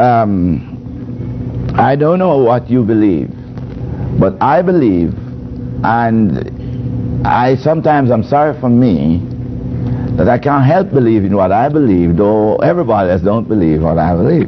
I don't know what you believe, but I believe, and I'm sorry for me, that I can't help believing what I believe, though everybody else don't believe what I believe.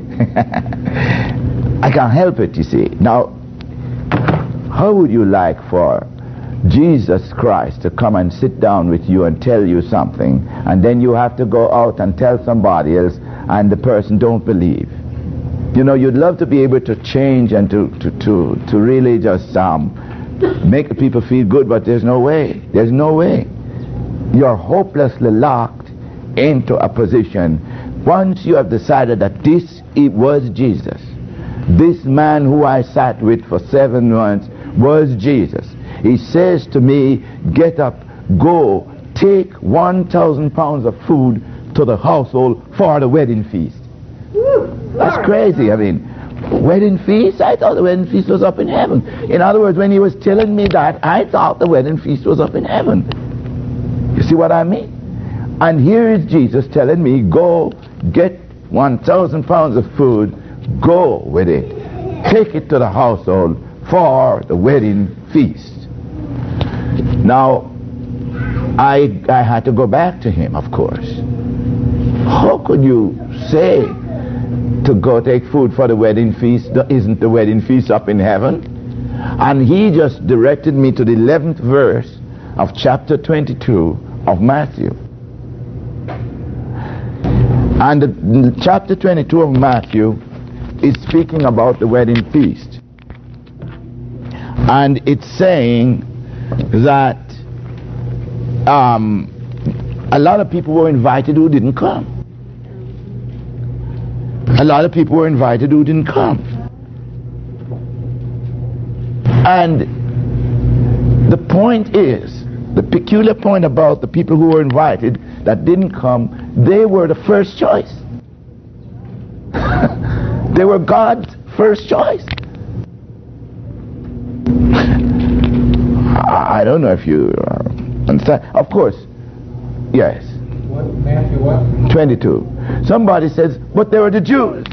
I can't help it, you see. Now, how would you like for Jesus Christ to come and sit down with you and tell you something, and then you have to go out and tell somebody else, and the person don't believe? You know, you'd love to be able to change and to really just make the people feel good, but there's no way. There's no way. You're hopelessly locked into a position once you have decided that it was Jesus. This man who I sat with for 7 months was Jesus. He says to me, get up, go, take 1,000 pounds of food to the household for the wedding feast. That's crazy. I mean, wedding feast? I thought the wedding feast was up in heaven. In other words, when he was telling me that, I thought the wedding feast was up in heaven. You see what I mean? And here is Jesus telling me, go get 1,000 pounds of food, go with it, take it to the household for the wedding feast. Now, I had to go back to him, of course. How could you say to go take food for the wedding feast? Isn't the wedding feast up in heaven? And he just directed me to the 11th verse of chapter 22 of Matthew. And the chapter 22 of Matthew is speaking about the wedding feast. And it's saying that a lot of people were invited who didn't come. A lot of people were invited who didn't come. And the point is, the peculiar point about the people who were invited that didn't come, they were the first choice. They were God's first choice. I don't know if you understand. Of course, yes. What, Matthew what? 22. Somebody says, but they were the Jews.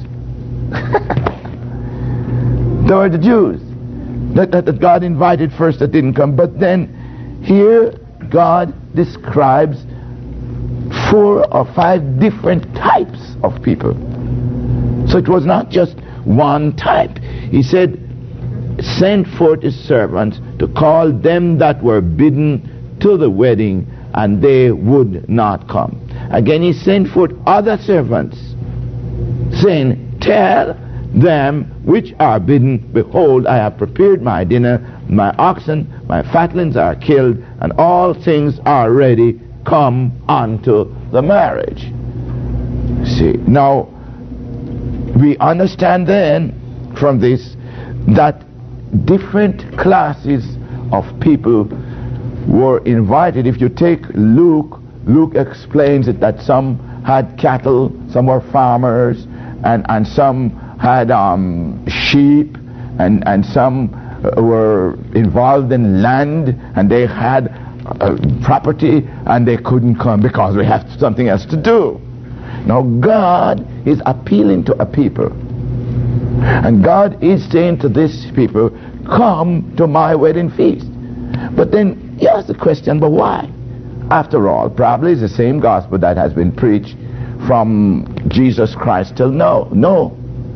They were the Jews that God invited first that didn't come. But then here God describes 4 or 5 different types of people. So it was not just one type. He said, sent forth his servants to call them that were bidden to the wedding, and they would not come. Again he sent forth other servants, saying, tell them which are bidden, behold, I have prepared my dinner, my oxen, my fatlings are killed, and all things are ready, come unto the marriage. See, now we understand then from this that different classes of people were invited. If you take Luke explains it that some had cattle, some were farmers, and some had sheep, and some were involved in land, and they had property, and they couldn't come because they have something else to do. Now God is appealing to a people, and God is saying to these people, come to my wedding feast. But then you ask the question, but why? After all, probably it's the same gospel that has been preached from Jesus Christ till now. No.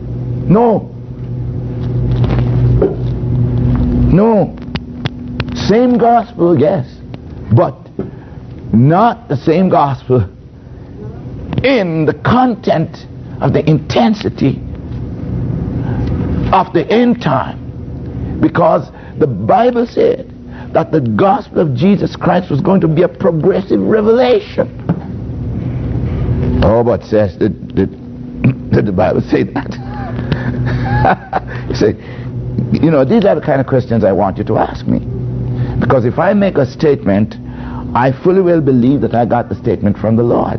Same gospel, yes, but not the same gospel in the content of the intensity of the end time. Because the Bible said that the gospel of Jesus Christ was going to be a progressive revelation. Oh, but says did the Bible say that? You say, you know, these are the kind of questions I want you to ask me. Because if I make a statement, I fully well believe that I got the statement from the Lord.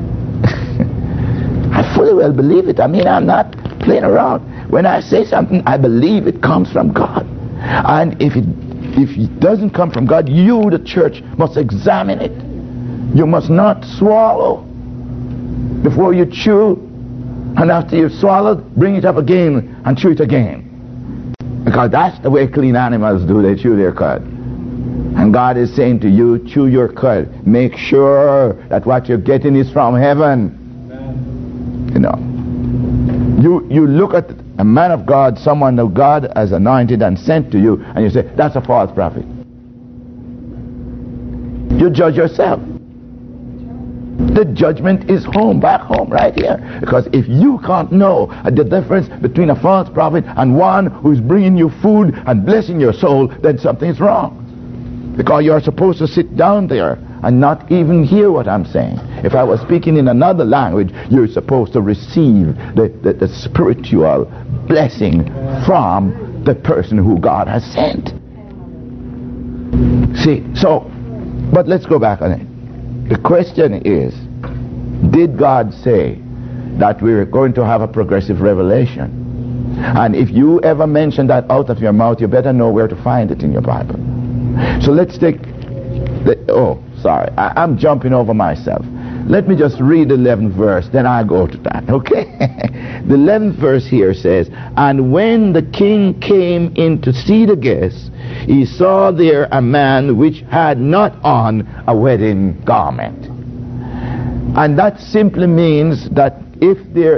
I fully well believe it. I mean, I'm not playing around. When I say something, I believe it comes from God. And if it doesn't come from God, you, the church, must examine it. You must not swallow before you chew. And after you've swallowed, bring it up again and chew it again. Because that's the way clean animals do. They chew their cud. And God is saying to you, chew your cud. Make sure that what you're getting is from heaven. Amen. You know. You look at a man of God, someone that God has anointed and sent to you, and you say, that's a false prophet. You judge yourself. The judgment is back home, right here. Because if you can't know the difference between a false prophet and one who's bringing you food and blessing your soul, then something's wrong. Because you're supposed to sit down there and not even hear what I'm saying. If I was speaking in another language, you're supposed to receive the spiritual blessing from the person who God has sent. See, but let's go back on it. The question is, did God say that we're going to have a progressive revelation? And if you ever mention that out of your mouth, you better know where to find it in your Bible. So let's take... I'm jumping over myself. Let me just read the 11th verse, then I'll go to that, okay? The 11th verse here says, and when the king came in to see the guests, he saw there a man which had not on a wedding garment. And that simply means that if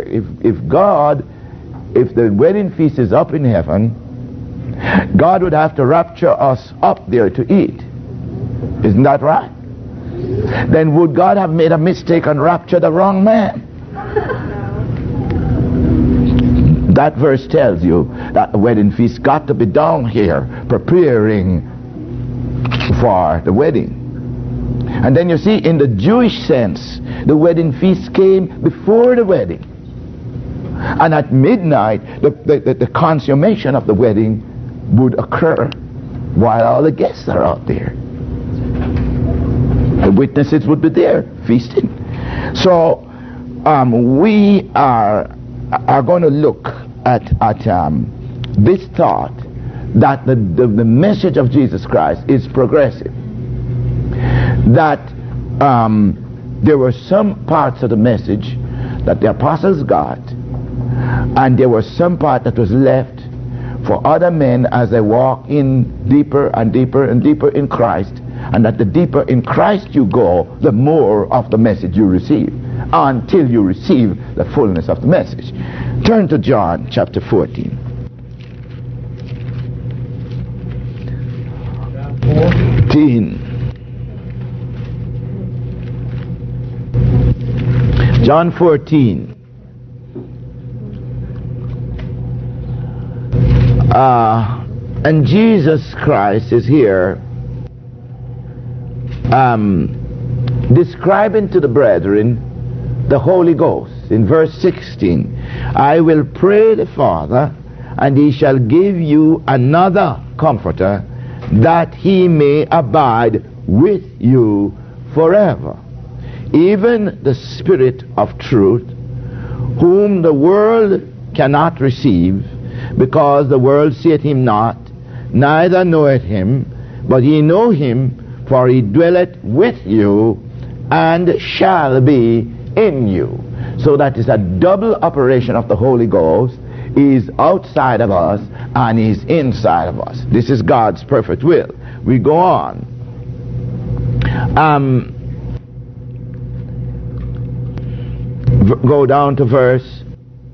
the wedding feast is up in heaven, God would have to rapture us up there to eat. Isn't that right? Then would God have made a mistake and raptured the wrong man? That verse tells you that the wedding feast got to be down here preparing for the wedding. And then you see, in the Jewish sense, the wedding feast came before the wedding. And at midnight, the consummation of the wedding would occur while all the guests are out there. The witnesses would be there feasting. So we are going to look at this thought that the message of Jesus Christ is progressive. That there were some parts of the message that the apostles got, and there was some part that was left for other men as they walk in deeper and deeper and deeper in Christ, and that the deeper in Christ you go, the more of the message you receive, until you receive the fullness of the message. Turn to John chapter 14. John 14. And Jesus Christ is here describing to the brethren the Holy Ghost. In verse 16, I will pray the Father, and he shall give you another comforter, that he may abide with you forever, even the Spirit of truth, whom the world cannot receive, because the world seeth him not, neither knoweth him, but ye know him, for he dwelleth with you, and shall be in you. So that is a double operation of the Holy Ghost. He is outside of us, and he is inside of us. This is God's perfect will. We go on. Go down to verse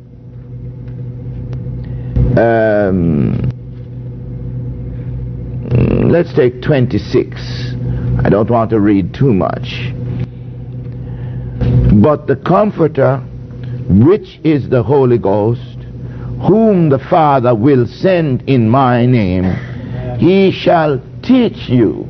let's take 26. I don't want to read too much. But the Comforter, which is the Holy Ghost, whom the Father will send in my name, he shall teach you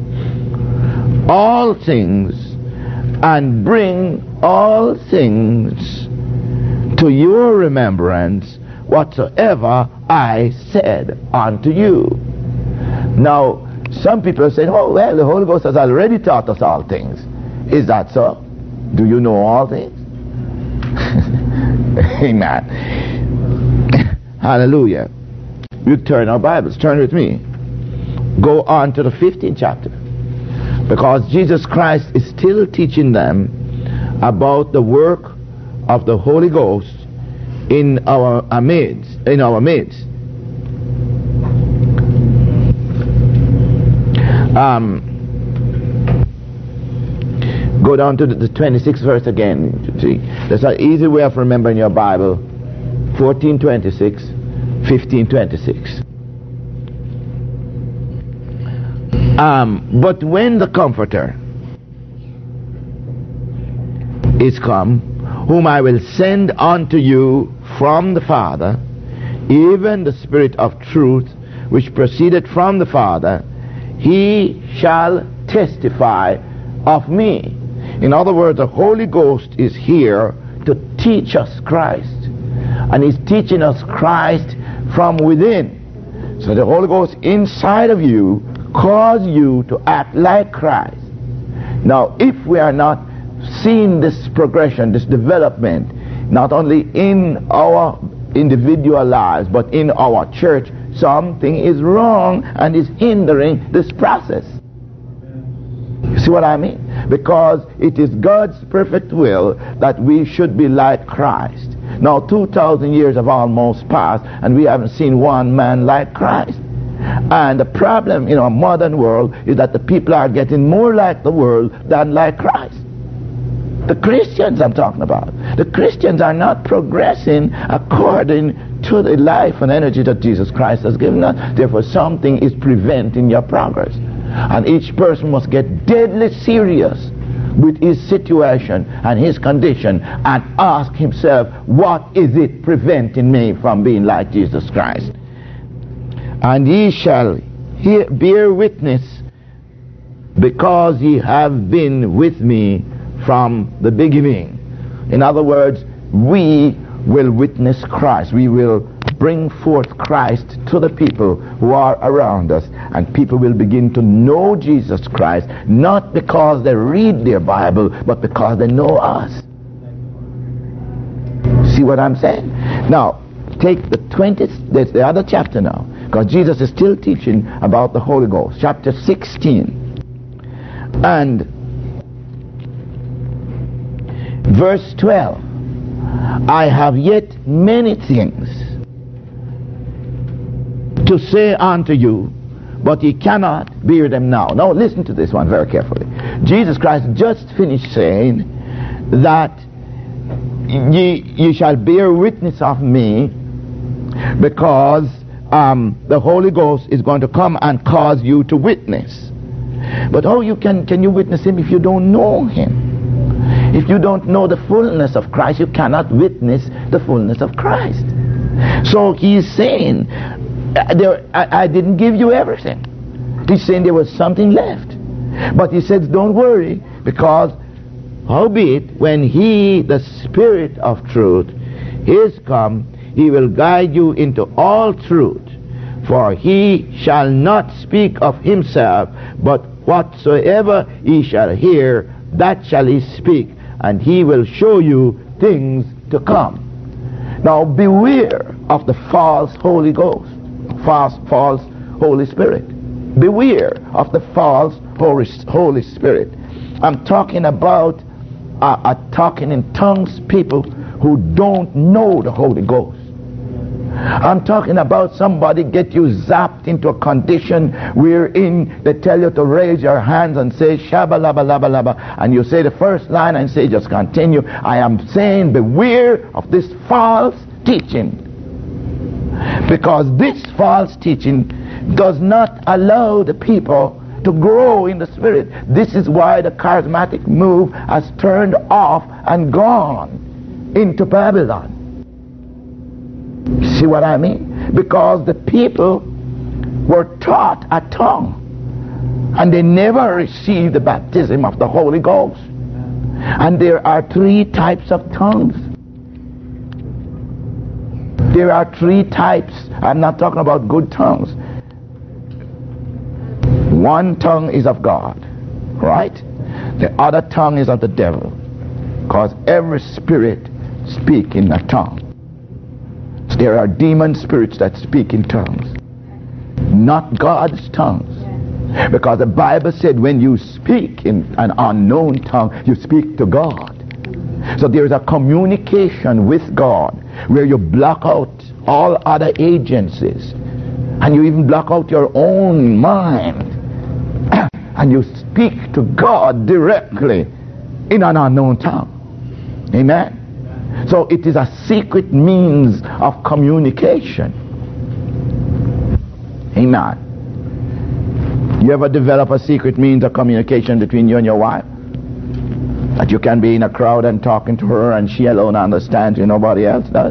all things, and bring all things to your remembrance whatsoever I said unto you. Now, some people are saying, oh, well, the Holy Ghost has already taught us all things. Is that so? Do you know all things? Amen. Hallelujah. You turn our Bibles. Turn with me. Go on to the 15th chapter. Because Jesus Christ is still teaching them about the work of the Holy Ghost in our midst. Go down to the 26th verse again. See, that's an easy way of remembering your Bible. 14:26, 15:26. But when the Comforter is come, whom I will send unto you from the Father, even the Spirit of truth, which proceeded from the Father, he shall testify of me. In other words, the Holy Ghost is here to teach us Christ. And he's teaching us Christ from within. So the Holy Ghost inside of you cause you to act like Christ. Now, if we are not seeing this progression, this development, not only in our individual lives, but in our church, something is wrong and is hindering this process. You see what I mean? Because it is God's perfect will that we should be like Christ. Now 2,000 years have almost passed and we haven't seen one man like Christ. And the problem in our modern world is that the people are getting more like the world than like Christ. The Christians I'm talking about. The Christians are not progressing according to the life and energy that Jesus Christ has given us. Therefore something is preventing your progress. And each person must get deadly serious with his situation and his condition and ask himself, what is it preventing me from being like Jesus Christ? And ye shall bear witness, because ye have been with me from the beginning. In other words, we will witness Christ. We will bring forth Christ to the people who are around us, and people will begin to know Jesus Christ, not because they read their Bible, but because they know us. See what I'm saying? Now, take there's the other chapter now, because Jesus is still teaching about the Holy Ghost. Chapter 16 and verse 12. I have yet many things to say unto you, but ye cannot bear them now. Now listen to this one very carefully. Jesus Christ just finished saying that ye shall bear witness of me, because the Holy Ghost is going to come and cause you to witness. But how can you witness him if you don't know him? If you don't know the fullness of Christ, you cannot witness the fullness of Christ. So he's saying, I didn't give you everything. He's saying there was something left. But he says, don't worry, because howbeit, when he, the Spirit of truth, is come, he will guide you into all truth. For he shall not speak of himself, but whatsoever he shall hear, that shall he speak, and he will show you things to come. Now beware of the false Holy Ghost, false Holy Spirit. Beware of the false Holy Spirit. I'm talking about talking in tongues people who don't know the Holy Ghost. I'm talking about somebody get you zapped into a condition wherein they tell you to raise your hands and say shabba labba labba labba, and you say the first line and say just continue. I am saying beware of this false teaching, because this false teaching does not allow the people to grow in the Spirit. This is why the charismatic move has turned off and gone into Babylon. See what I mean? Because the people were taught a tongue, and they never received the baptism of the Holy Ghost. And there are three types of tongues. There are three types. I'm not talking about good tongues. One tongue is of God, right? The other tongue is of the devil, because every spirit speaks in a tongue. So there are demon spirits that speak in tongues, not God's tongues. Because the Bible said when you speak in an unknown tongue, you speak to God. So there is a communication with God where you block out all other agencies, and you even block out your own mind, and you speak to God directly in an unknown tongue. Amen? So it is a secret means of communication. Amen. You ever develop a secret means of communication between you and your wife? That you can be in a crowd and talking to her and she alone understands you, nobody else does?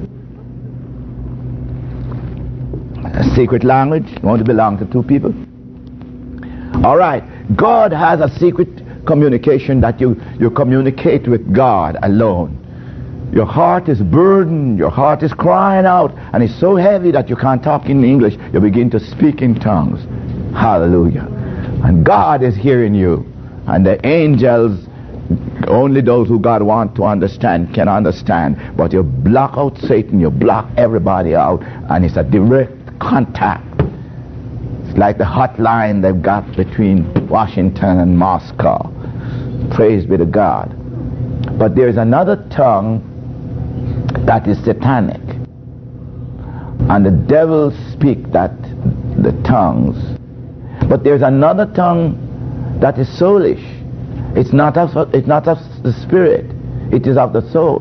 A secret language, you want to belong to two people? Alright, God has a secret communication that you communicate with God alone. Your heart is burdened, your heart is crying out, and it's so heavy that you can't talk in English. You begin to speak in tongues. Hallelujah. And God is hearing you. And the angels, only those who God wants to understand can understand. But you block out Satan, you block everybody out, and it's a direct contact. It's like the hotline they've got between Washington and Moscow. Praise be to God. But there's another tongue that is satanic. And the devil speak the tongues. But there's another tongue that is soulish. It's not of the spirit. It is of the soul.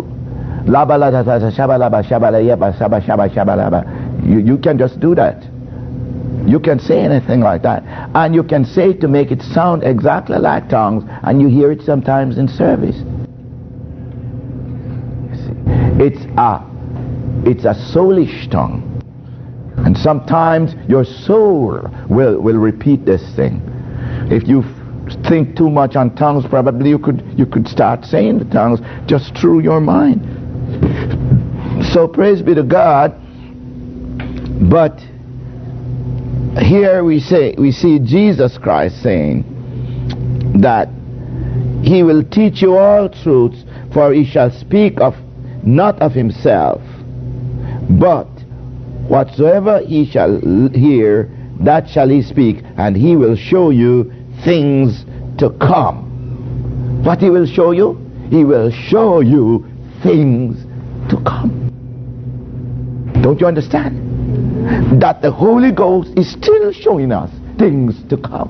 You can just do that. You can say anything like that. And you can say to make it sound exactly like tongues, and you hear it sometimes in service. It's a soulish tongue. And sometimes your soul will repeat this thing. If you think too much on tongues, probably you could start saying the tongues just through your mind. So praise be to God. But here we see Jesus Christ saying that he will teach you all truths, for he shall speak not of himself, but whatsoever he shall hear, that shall he speak, and he will show you things to come. What he will show you? He will show you things to come. Don't you understand? That the Holy Ghost is still showing us things to come.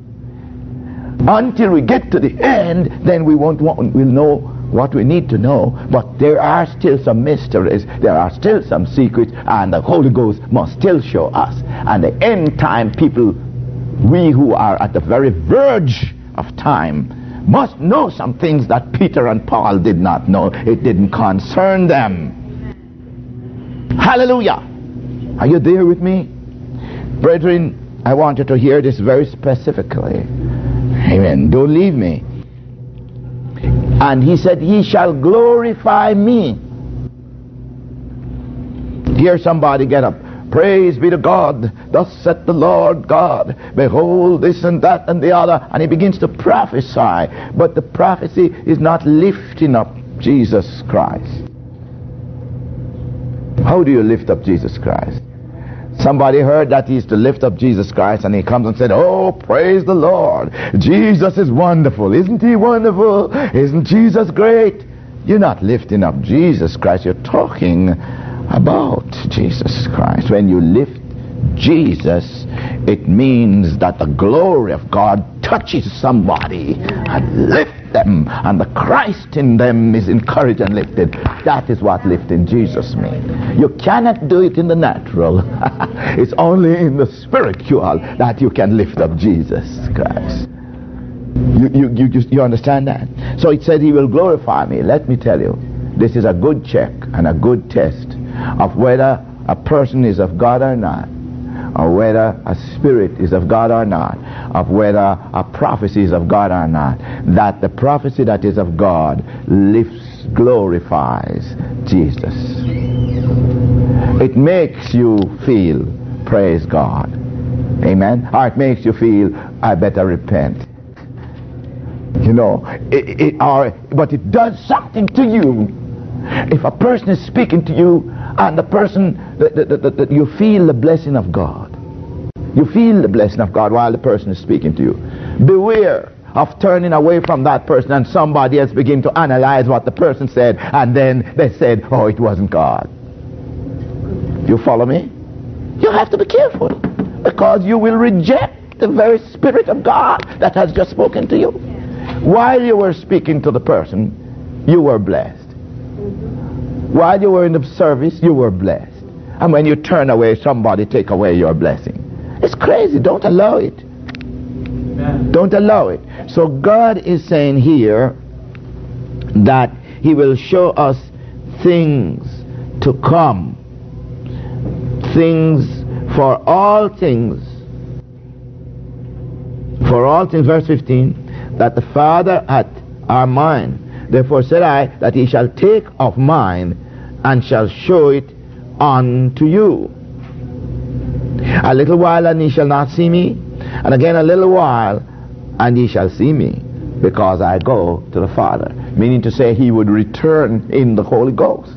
Until we get to the end, then we'll know what we need to know, but there are still some mysteries, there are still some secrets, and the Holy Ghost must still show us. And the end time people, we who are at the very verge of time, must know some things that Peter and Paul did not know. It didn't concern them. Hallelujah. Are you there with me? Brethren, I want you to hear this very specifically. Amen. Don't leave me. And he said, he shall glorify me. Hear somebody get up. Praise be to God. Thus saith the Lord God. Behold this and that and the other. And he begins to prophesy. But the prophecy is not lifting up Jesus Christ. How do you lift up Jesus Christ? Somebody heard that he's to lift up Jesus Christ, and he comes and said, oh, praise the Lord. Jesus is wonderful. Isn't he wonderful? Isn't Jesus great? You're not lifting up Jesus Christ. You're talking about Jesus Christ. When you lift Jesus, it means that the glory of God touches somebody and lifts them, and the Christ in them is encouraged and lifted. That is what lifting Jesus means. You cannot do it in the natural. It's only in the spiritual that you can lift up Jesus Christ. You understand that? So it said he will glorify me. Let me tell you, this is a good check and a good test of whether a person is of God or not, or whether a spirit is of God or not, of whether a prophecy is of God or not. That the prophecy that is of God lifts, glorifies Jesus. It makes you feel, praise God. Amen? Or it makes you feel, I better repent. You know, but it does something to you. If a person is speaking to you, and the person, you feel the blessing of God. You feel the blessing of God while the person is speaking to you. Beware of turning away from that person and somebody else begin to analyze what the person said, and then they said, oh, it wasn't God. You follow me? You have to be careful, because you will reject the very Spirit of God that has just spoken to you. While you were speaking to the person, you were blessed. While you were in the service, you were blessed. And when you turn away, somebody take away your blessing. It's crazy. Don't allow it. Don't allow it. So God is saying here that he will show us things to come. Things for all things. For all things, verse 15, that the Father hath are mine. Therefore said I, that he shall take of mine and shall show it unto you. A little while and ye shall not see me, and again a little while and ye shall see me, because I go to the Father. Meaning to say he would return in the Holy Ghost.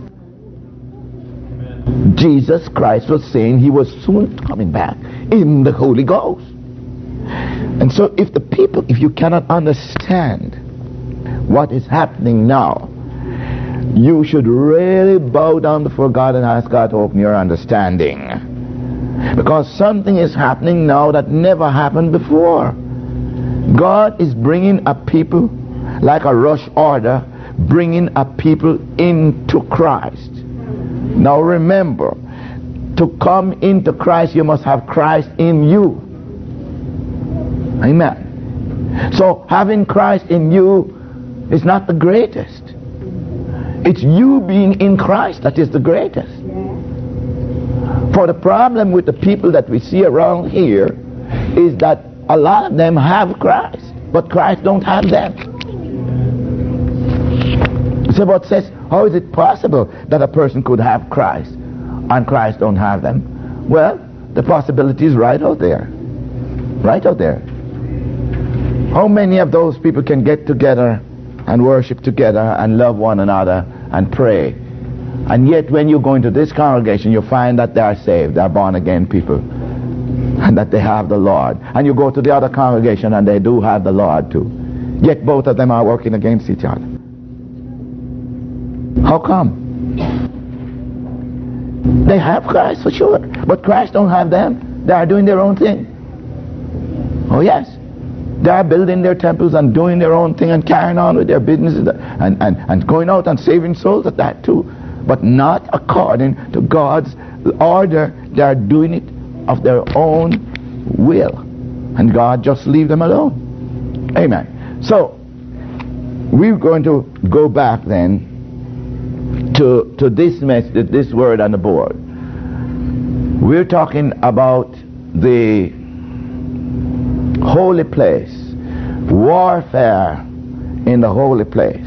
Amen. Jesus Christ was saying he was soon coming back in the Holy Ghost. And so if you cannot understand what is happening now, you should really bow down before God and ask God to open your understanding. Because something is happening now that never happened before. God is bringing a people, like a rush order, bringing a people into Christ. Now remember, to come into Christ, you must have Christ in you. Amen. So having Christ in you is not the greatest. It's you being in Christ that is the greatest. For the problem with the people that we see around here is that a lot of them have Christ, but Christ don't have them. So what says, how is it possible that a person could have Christ and Christ don't have them? Well, the possibility is right out there. Right out there. How many of those people can get together and worship together and love one another and pray? And yet when you go into this congregation, you find that they are saved, they are born again people, and that they have the Lord. And you go to the other congregation and they do have the Lord too. Yet both of them are working against each other. How come? They have Christ for sure, but Christ don't have them. They are doing their own thing. Oh yes. They are building their temples and doing their own thing and carrying on with their businesses and going out and saving souls at that too. But not according to God's order. They are doing it of their own will. And God just leave them alone. Amen. So, we're going to go back then to this message, this word on the board. We're talking about the holy place, warfare in the holy place.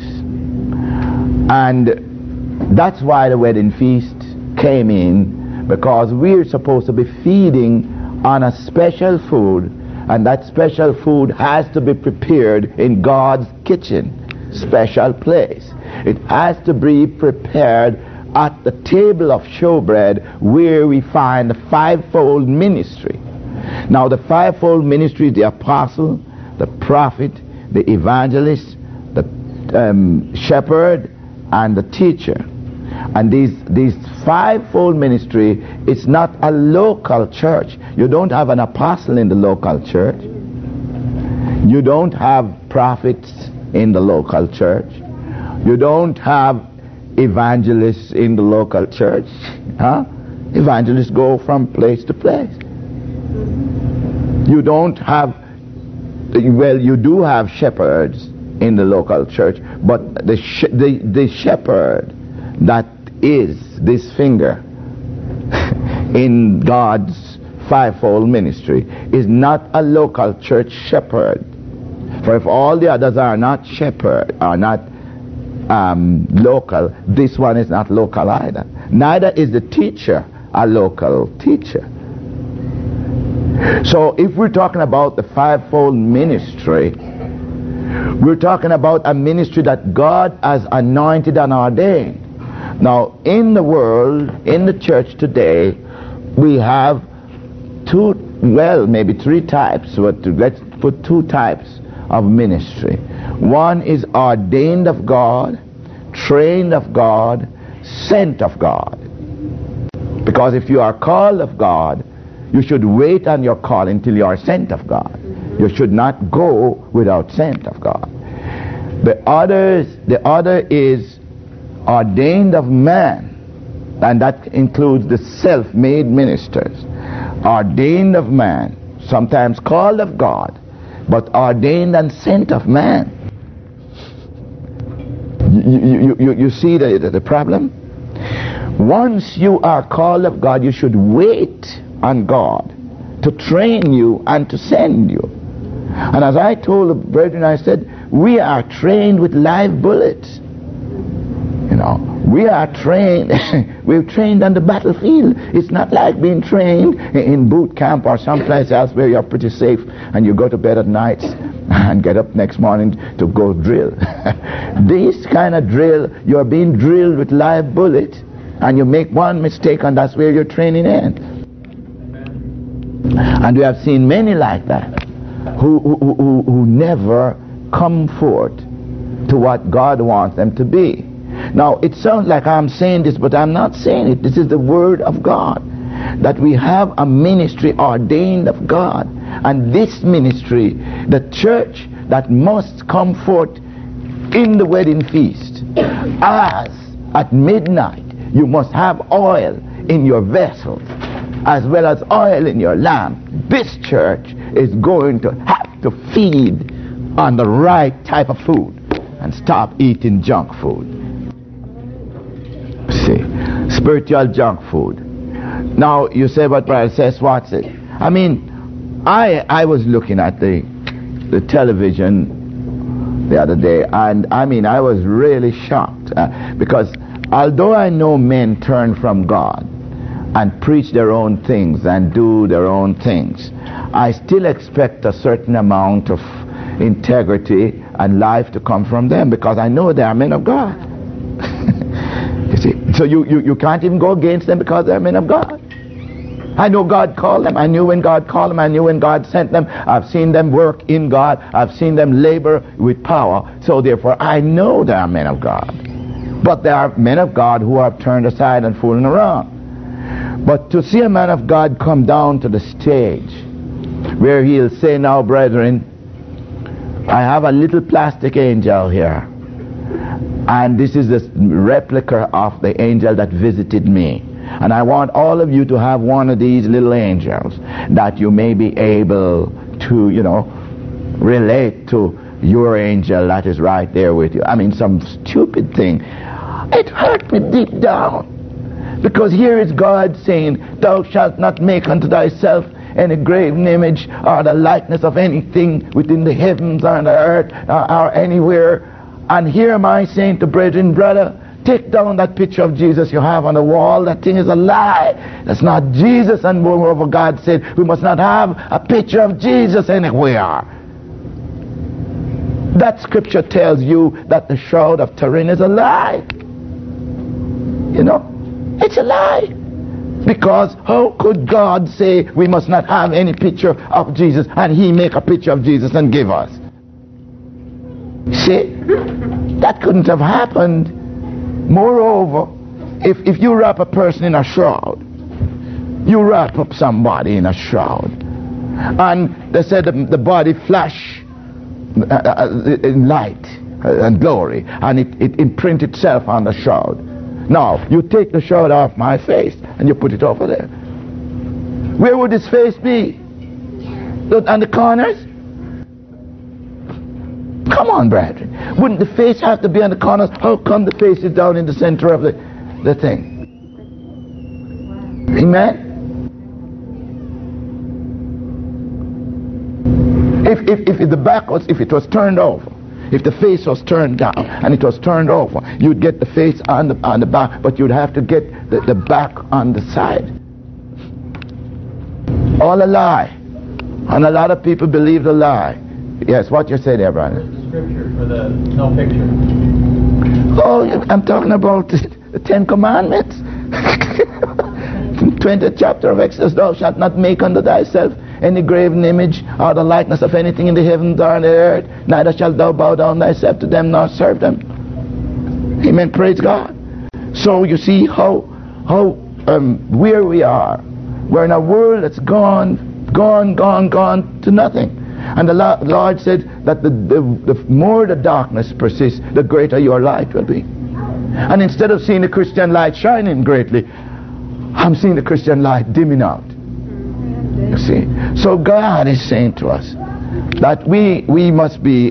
And that's why the wedding feast came in, because we're supposed to be feeding on a special food, and that special food has to be prepared in God's kitchen, special place. It has to be prepared at the table of showbread, where we find the fivefold ministry. Now the fivefold ministry is the apostle, the prophet, the evangelist, the shepherd, and the teacher. And these fivefold ministry is not a local church. You don't have an apostle in the local church. You don't have prophets in the local church. You don't have evangelists in the local church. Evangelists go from place to place. You don't have, well, you do have shepherds in the local church, but the shepherd that is this finger in God's fivefold ministry is not a local church shepherd. For if all the others are not shepherd, are not local, this one is not local either. Neither is the teacher a local teacher. So if we're talking about the fivefold ministry, we're talking about a ministry that God has anointed and ordained. Now in the world, in the church today, we have maybe three types, but let's put two types of ministry. One is ordained of God, trained of God, sent of God. Because if you are called of God, you should wait on your call until you are sent of God. You should not go without sent of God. The other is ordained of man, and that includes the self-made ministers. Ordained of man, sometimes called of God, but ordained and sent of man. You see the problem? Once you are called of God, you should wait on God to train you and to send you. And as I told the brethren, I said, we are trained with live bullets. You know, we are trained, we're trained on the battlefield. It's not like being trained in boot camp or someplace else where you're pretty safe and you go to bed at night and get up next morning to go drill. This kind of drill, you're being drilled with live bullets, and you make one mistake and that's where your training ends. And we have seen many like that who never come forth to what God wants them to be. Now, it sounds like I'm saying this, but I'm not saying it. This is the word of God, that we have a ministry ordained of God. And this ministry, the church that must come forth in the wedding feast, as at midnight you must have oil in your vessels as well as oil in your lamp. This church is going to have to feed on the right type of food and stop eating junk food. See, spiritual junk food. Now you say, but Brother says, what's it? I mean, I was looking at the television the other day, and I mean, I was really shocked because although I know men turn from God and preach their own things and do their own things, I still expect a certain amount of integrity and life to come from them, because I know they are men of God. You see, so you can't even go against them because they're men of God. I know God called them. I knew when God called them. I knew when God sent them. I've seen them work in God. I've seen them labor with power. So therefore, I know they are men of God. But there are men of God who have turned aside and fooling around. But to see a man of God come down to the stage where he'll say, now, brethren, I have a little plastic angel here, and this is the replica of the angel that visited me. And I want all of you to have one of these little angels, that you may be able to, you know, relate to your angel that is right there with you. I mean, some stupid thing. It hurt me deep down, because here is God saying, thou shalt not make unto thyself any graven image or the likeness of anything within the heavens or on the earth or anywhere. And here am I saying to brethren, brother, take down that picture of Jesus you have on the wall. That thing is a lie. That's not Jesus. And moreover, God said we must not have a picture of Jesus anywhere. That scripture tells you that the shroud of Turin is a lie. You know, it's a lie. Because how could God say we must not have any picture of Jesus, and he make a picture of Jesus and give us? See, that couldn't have happened. Moreover, if you wrap a person in a shroud, you wrap up somebody in a shroud, and they said the body flash in light and glory, and it imprint itself on the shroud. Now, you take the shroud off my face and you put it over there. Where would his face be? On the corners? Come on, brethren. Wouldn't the face have to be on the corners? How come the face is down in the center of the thing? Amen? If the back was, if it was turned over, if the face was turned down and it was turned over, you'd get the face on the back, but you'd have to get the back on the side. All a lie. And a lot of people believe the lie. Yes, what you say there, brother? Where's the scripture for the no picture? Oh, I'm talking about the Ten Commandments. 20th chapter of Exodus, thou shalt not make unto thyself any graven image or the likeness of anything in the heavens or on the earth, neither shalt thou bow down thyself to them nor serve them. Amen. Praise God. So you see how where we are. We're in a world that's gone to nothing. And the Lord said that the more the darkness persists, the greater your light will be. And instead of seeing the Christian light shining greatly, I'm seeing the Christian light dimming out. You see. So God is saying to us that we must be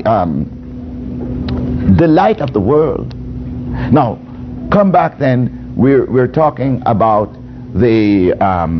the light of the world. Now, come back then. We're talking about the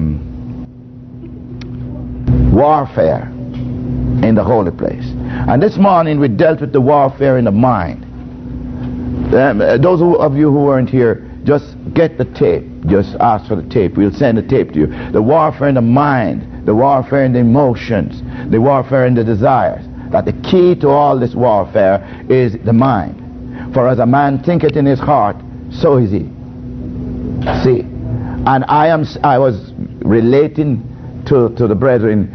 warfare in the holy place. And this morning we dealt with the warfare in the mind. Those of you who weren't here, just get the tape. Just ask for the tape. We'll send the tape to you. The warfare in the mind, the warfare in the emotions, the warfare in the desires. That the key to all this warfare is the mind. For as a man thinketh in his heart, so is he. See, and I was relating to the brethren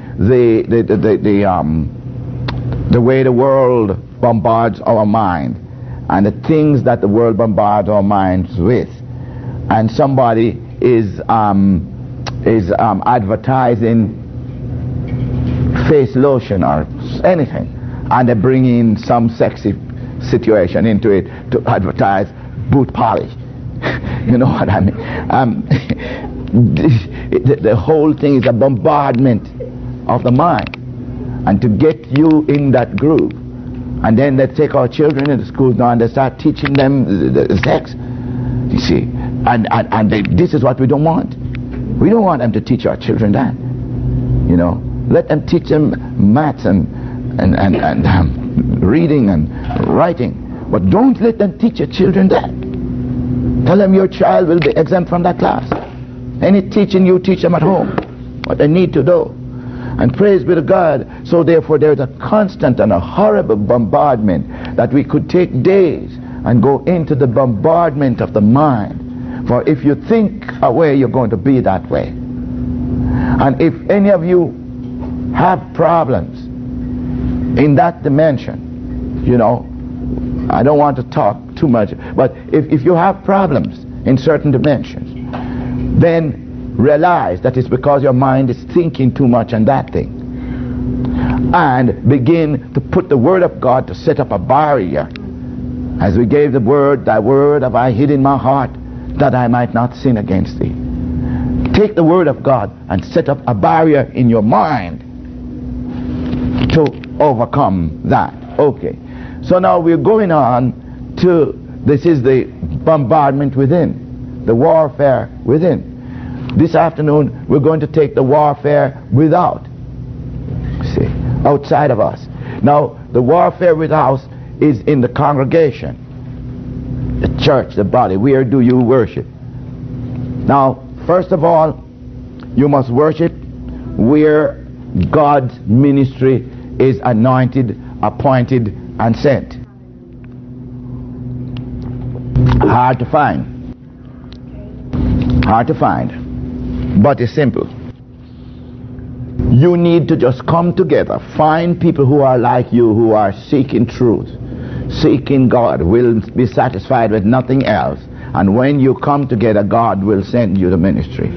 the way the world bombards our mind and the things that the world bombards our minds with. And somebody is advertising face lotion or anything, and they bring in some sexy situation into it to advertise boot polish. You know what I mean? The whole thing is a bombardment of the mind, and to get you in that group. And then they take our children into schools now and they start teaching them the sex. You see, and this is what we don't want. We don't want them to teach our children that. You know, let them teach them maths and reading and writing, but don't let them teach your children that. Tell them your child will be exempt from that class. Any teaching you teach them at home, what they need to do. And praise be to God. So therefore there's a constant and a horrible bombardment that we could take days and go into the bombardment of the mind. For if you think a way, you're going to be that way. And if any of you have problems in that dimension, you know, I don't want to talk too much, but if you have problems in certain dimensions, then realize that it's because your mind is thinking too much on that thing. And begin to put the word of God to set up a barrier. As we gave the word, thy word have I hid in my heart, that I might not sin against thee. Take the word of God and set up a barrier in your mind to overcome that. Okay. So now we're going on to, this is the bombardment within, the warfare within. This afternoon we're going to take the warfare without, see, outside of us. Now the warfare without is in the congregation, the church, the body. Where do you worship? Now first of all, you must worship where God's ministry is anointed, appointed and sent. Hard to find. Hard to find. But it's simple. You need to just come together. Find people who are like you, who are seeking truth, seeking God, will be satisfied with nothing else. And when you come together, God will send you the ministry.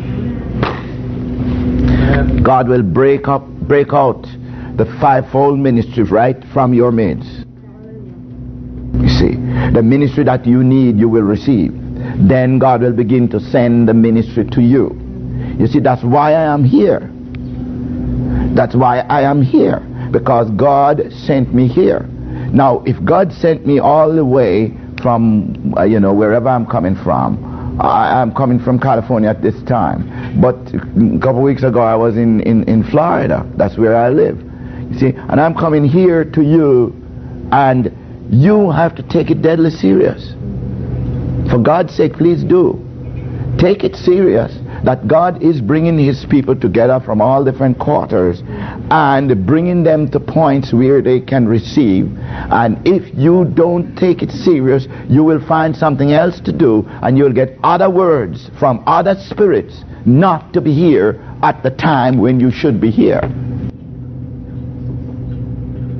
God will break out the fivefold ministry right from your midst. You see, the ministry that you need, you will receive. Then God will begin to send the ministry to you. You see, that's why I am here. That's why I am here. Because God sent me here. Now, if God sent me all the way from, wherever I'm coming from, I'm coming from California at this time. But a couple of weeks ago, I was in Florida. That's where I live. You see, and I'm coming here to you, and you have to take it deadly serious. For God's sake, please do. Take it serious that God is bringing his people together from all different quarters and bringing them to points where they can receive. And if you don't take it serious, you will find something else to do, and you'll get other words from other spirits not to be here at the time when you should be here.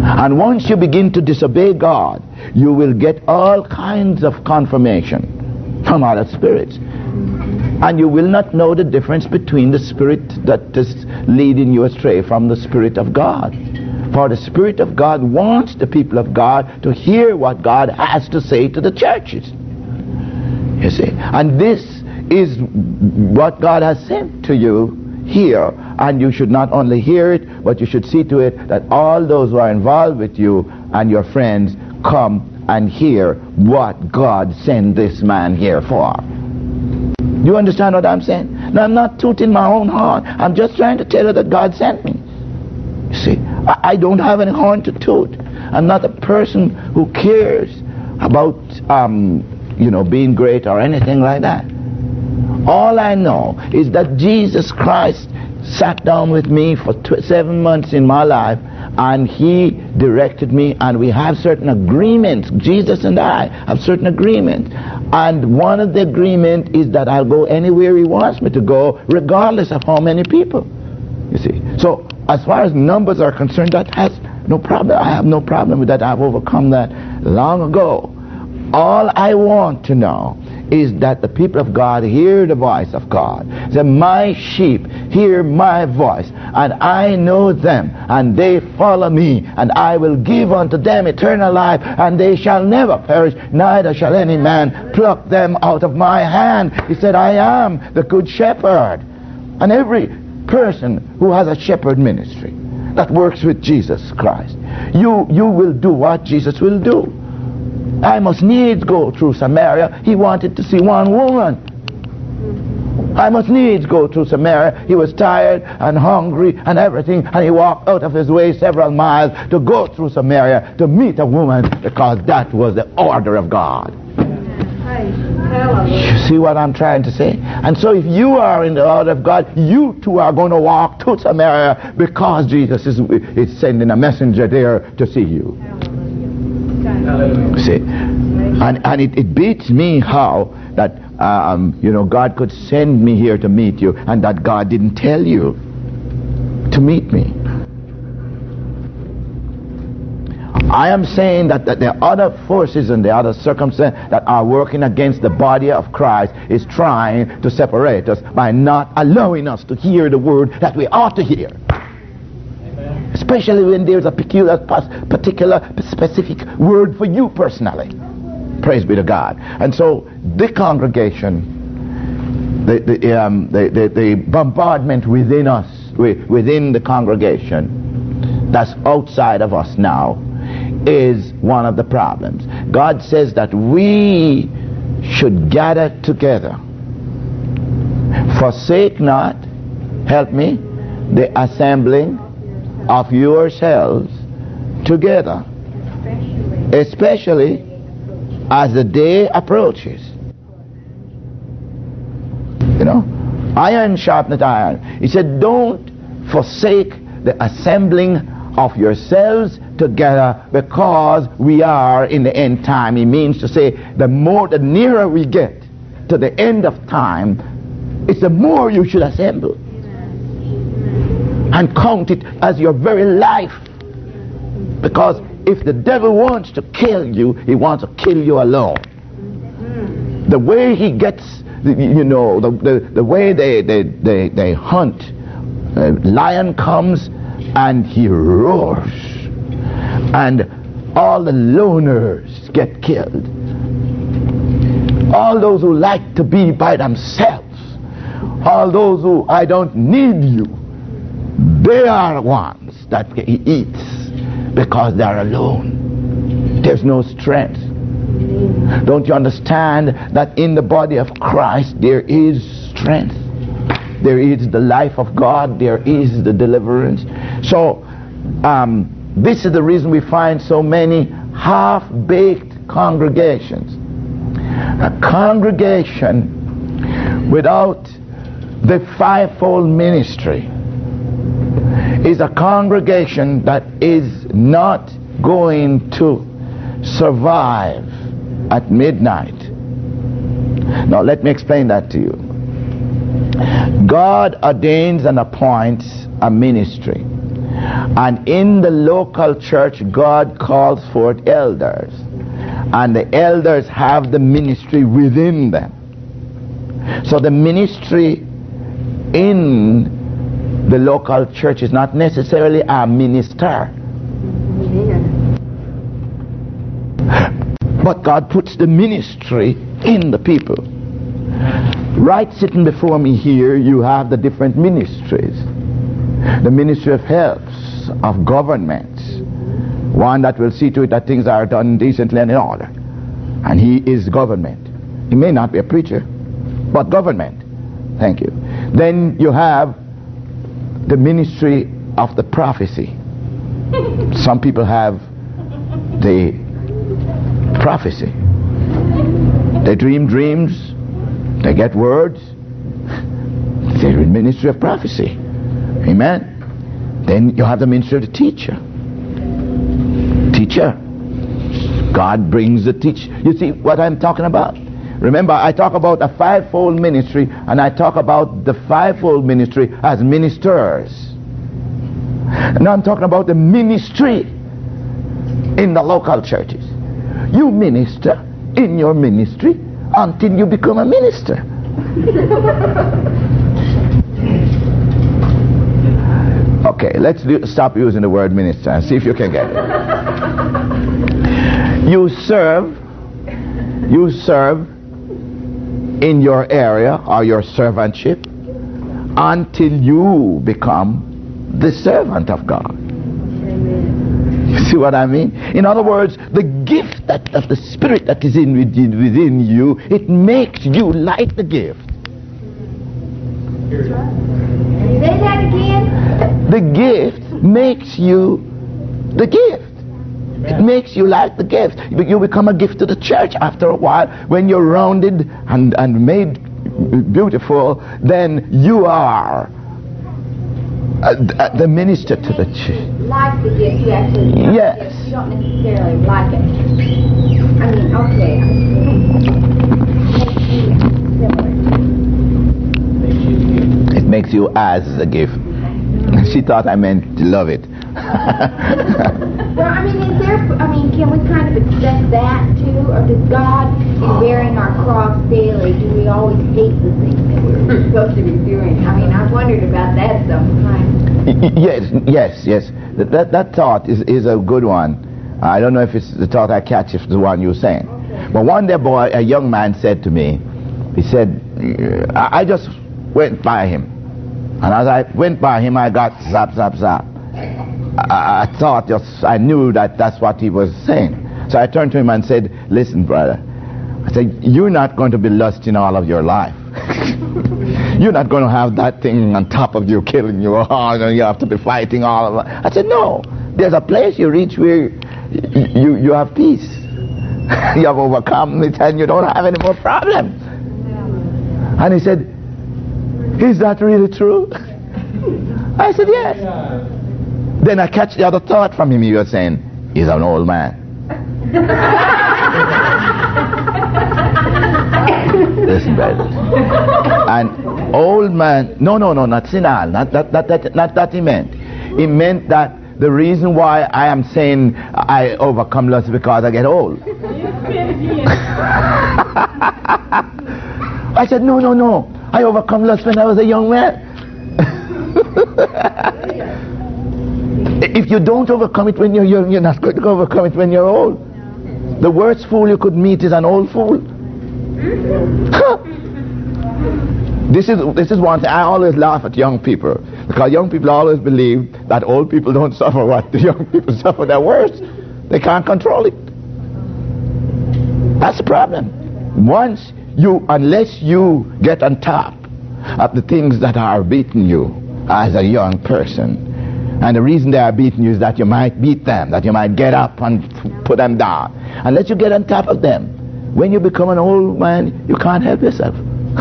And once you begin to disobey God, you will get all kinds of confirmation from other spirits. And you will not know the difference between the spirit that is leading you astray from the Spirit of God. For the Spirit of God wants the people of God to hear what God has to say to the churches. You see? And this is what God has sent to you here. And you should not only hear it, but you should see to it that all those who are involved with you and your friends come and hear what God sent this man here for. Do you understand what I'm saying? Now, I'm not tooting my own horn. I'm just trying to tell you that God sent me. You see, I don't have any horn to toot. I'm not a person who cares about, being great or anything like that. All I know is that Jesus Christ sat down with me for 7 months in my life, and he directed me, and we have certain agreements. Jesus and I have certain agreements. And one of the agreements is that I'll go anywhere he wants me to go, regardless of how many people. You see. So as far as numbers are concerned, that has no problem. I have no problem with that. I've overcome that long ago. All I want to know is that the people of God hear the voice of God. That my sheep hear my voice, and I know them, and they follow me, and I will give unto them eternal life, and they shall never perish, neither shall any man pluck them out of my hand. He said, I am the good shepherd. And every person who has a shepherd ministry that works with Jesus Christ, you will do what Jesus will do. I must needs go through Samaria. He wanted to see one woman. I must needs go through Samaria. He was tired and hungry and everything, and he walked out of his way several miles to go through Samaria to meet a woman, because that was the order of God. You see what I'm trying to say? And so if you are in the order of God, you too are going to walk to Samaria, because Jesus is sending a messenger there to see you. See, and it beats me how that God could send me here to meet you, and that God didn't tell you to meet me. I am saying that the other forces and the other circumstances that are working against the body of Christ is trying to separate us by not allowing us to hear the word that we ought to hear. Especially when there's a particular specific word for you personally. Praise be to God. And so the congregation, the bombardment within us, within the congregation, that's outside of us now, is one of the problems. God says that we should gather together. Forsake not, help me, the assembling of yourselves together, especially as the day approaches. Iron sharpeneth iron. He said, don't forsake the assembling of yourselves together, because we are in the end time. He means to say, the nearer we get to the end of time, it's the more you should assemble. And count it as your very life. Because if the devil wants to kill you, he wants to kill you alone. The way he gets, the way they hunt, a lion comes and he roars, and all the loners get killed. All those who like to be by themselves, all those who, I don't need you, they are the ones that he eats, because they're alone. There's no strength. Don't you understand that in the body of Christ there is strength? There is the life of God. There is the deliverance. So this is the reason we find so many half-baked congregations. A congregation without the fivefold ministry is a congregation that is not going to survive at midnight. Now let me explain that to you. God ordains and appoints a ministry. And in the local church, God calls forth elders. And the elders have the ministry within them. So the ministry in the local church is not necessarily a minister. But God puts the ministry in the people. Right sitting before me here, you have the different ministries. The ministry of health, of government. One that will see to it that things are done decently and in order. And he is government. He may not be a preacher, but government. Thank you. Then you have the ministry of the prophecy. Some people have the prophecy. They dream dreams. They get words. They're in ministry of prophecy. Amen. Then you have the ministry of the teacher. Teacher. God brings the teacher. You see what I'm talking about? Remember, I talk about a fivefold ministry, and I talk about the fivefold ministry as ministers. Now I'm talking about the ministry in the local churches. You minister in your ministry until you become a minister. Okay, let's stop using the word minister and see if you can get it. You serve in your area or your servantship until you become the servant of God. You see what I mean? In other words, the gift of the Spirit that is within you, it makes you like the gift. Say that again. The gift makes you the gift. It makes you like the gift. You become a gift to the church after a while. When you're rounded and made beautiful, then you are the minister to the church. Like the gift, you actually Yes. the gift. You don't necessarily like it. I mean, okay. It makes you as a gift. She thought I meant to love it. Well, I mean, can we kind of accept that too? Or does God, in bearing our cross daily, do we always hate the things that we're supposed to be doing? I mean, I've wondered about that sometimes. Yes. That thought is a good one. I don't know if it's the thought I catch, if it's the one you're saying. Okay. But one day, a young man said to me, he said, I just went by him. And as I went by him, I got zap. I thought, I knew that's what he was saying. So I turned to him and said, listen, brother. I said, you're not going to be lusting all of your life. You're not going to have that thing on top of you killing you. And you have to be fighting all of it. I said, no. There's a place you reach where you have peace. You have overcome it and you don't have any more problems. And he said, is that really true? I said, yes. Then I catch the other thought from him. He was saying, he's an old man. Listen, brother. An old man, no, not sinal, not that he meant. He meant that the reason why I am saying I overcome lust is because I get old. I said, no. I overcome lust when I was a young man. If you don't overcome it when you're young, you're not going to overcome it when you're old. The worst fool you could meet is an old fool. This is one thing. I always laugh at young people, because young people always believe that old people don't suffer what the young people suffer. They're worse. They can't control it. That's the problem. Unless you get on top of the things that are beating you as a young person, and the reason they are beating you is that you might beat them, that you might get up and put them down. Unless you get on top of them, when you become an old man, you can't help yourself.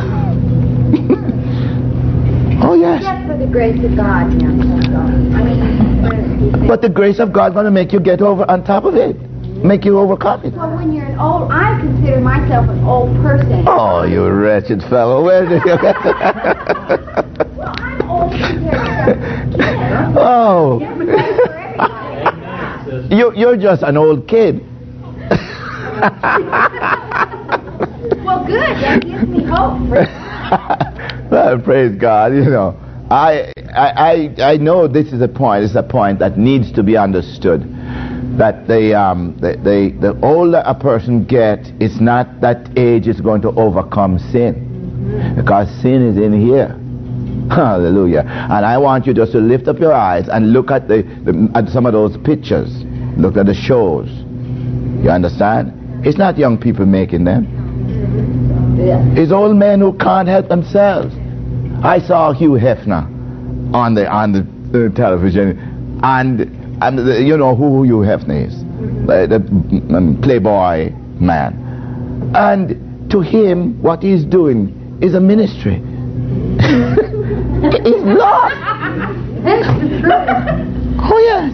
Oh yes. Except for the grace of God. But the grace of God is going to make you get over on top of it. Make you overcome it. Well, when you're an old, I consider myself an old person. Oh, you wretched fellow. Where did you get that? Well, I'm old compared to a kid. Oh. Amen, sister. You're just an old kid. Well, good. That gives me hope. Well, praise God. You know, I know this is a point. It's a point that needs to be understood. That the older a person gets, it's not that age is going to overcome sin, because sin is in here. Hallelujah. And I want you just to lift up your eyes and look at at some of those pictures. Look at the shows. You understand? It's not young people making them. It's old men who can't help themselves. I saw Hugh Hefner on the television, and you know who Hugh Hefner is, the Playboy man. And to him, what he's doing is a ministry. He's lost. Oh yes.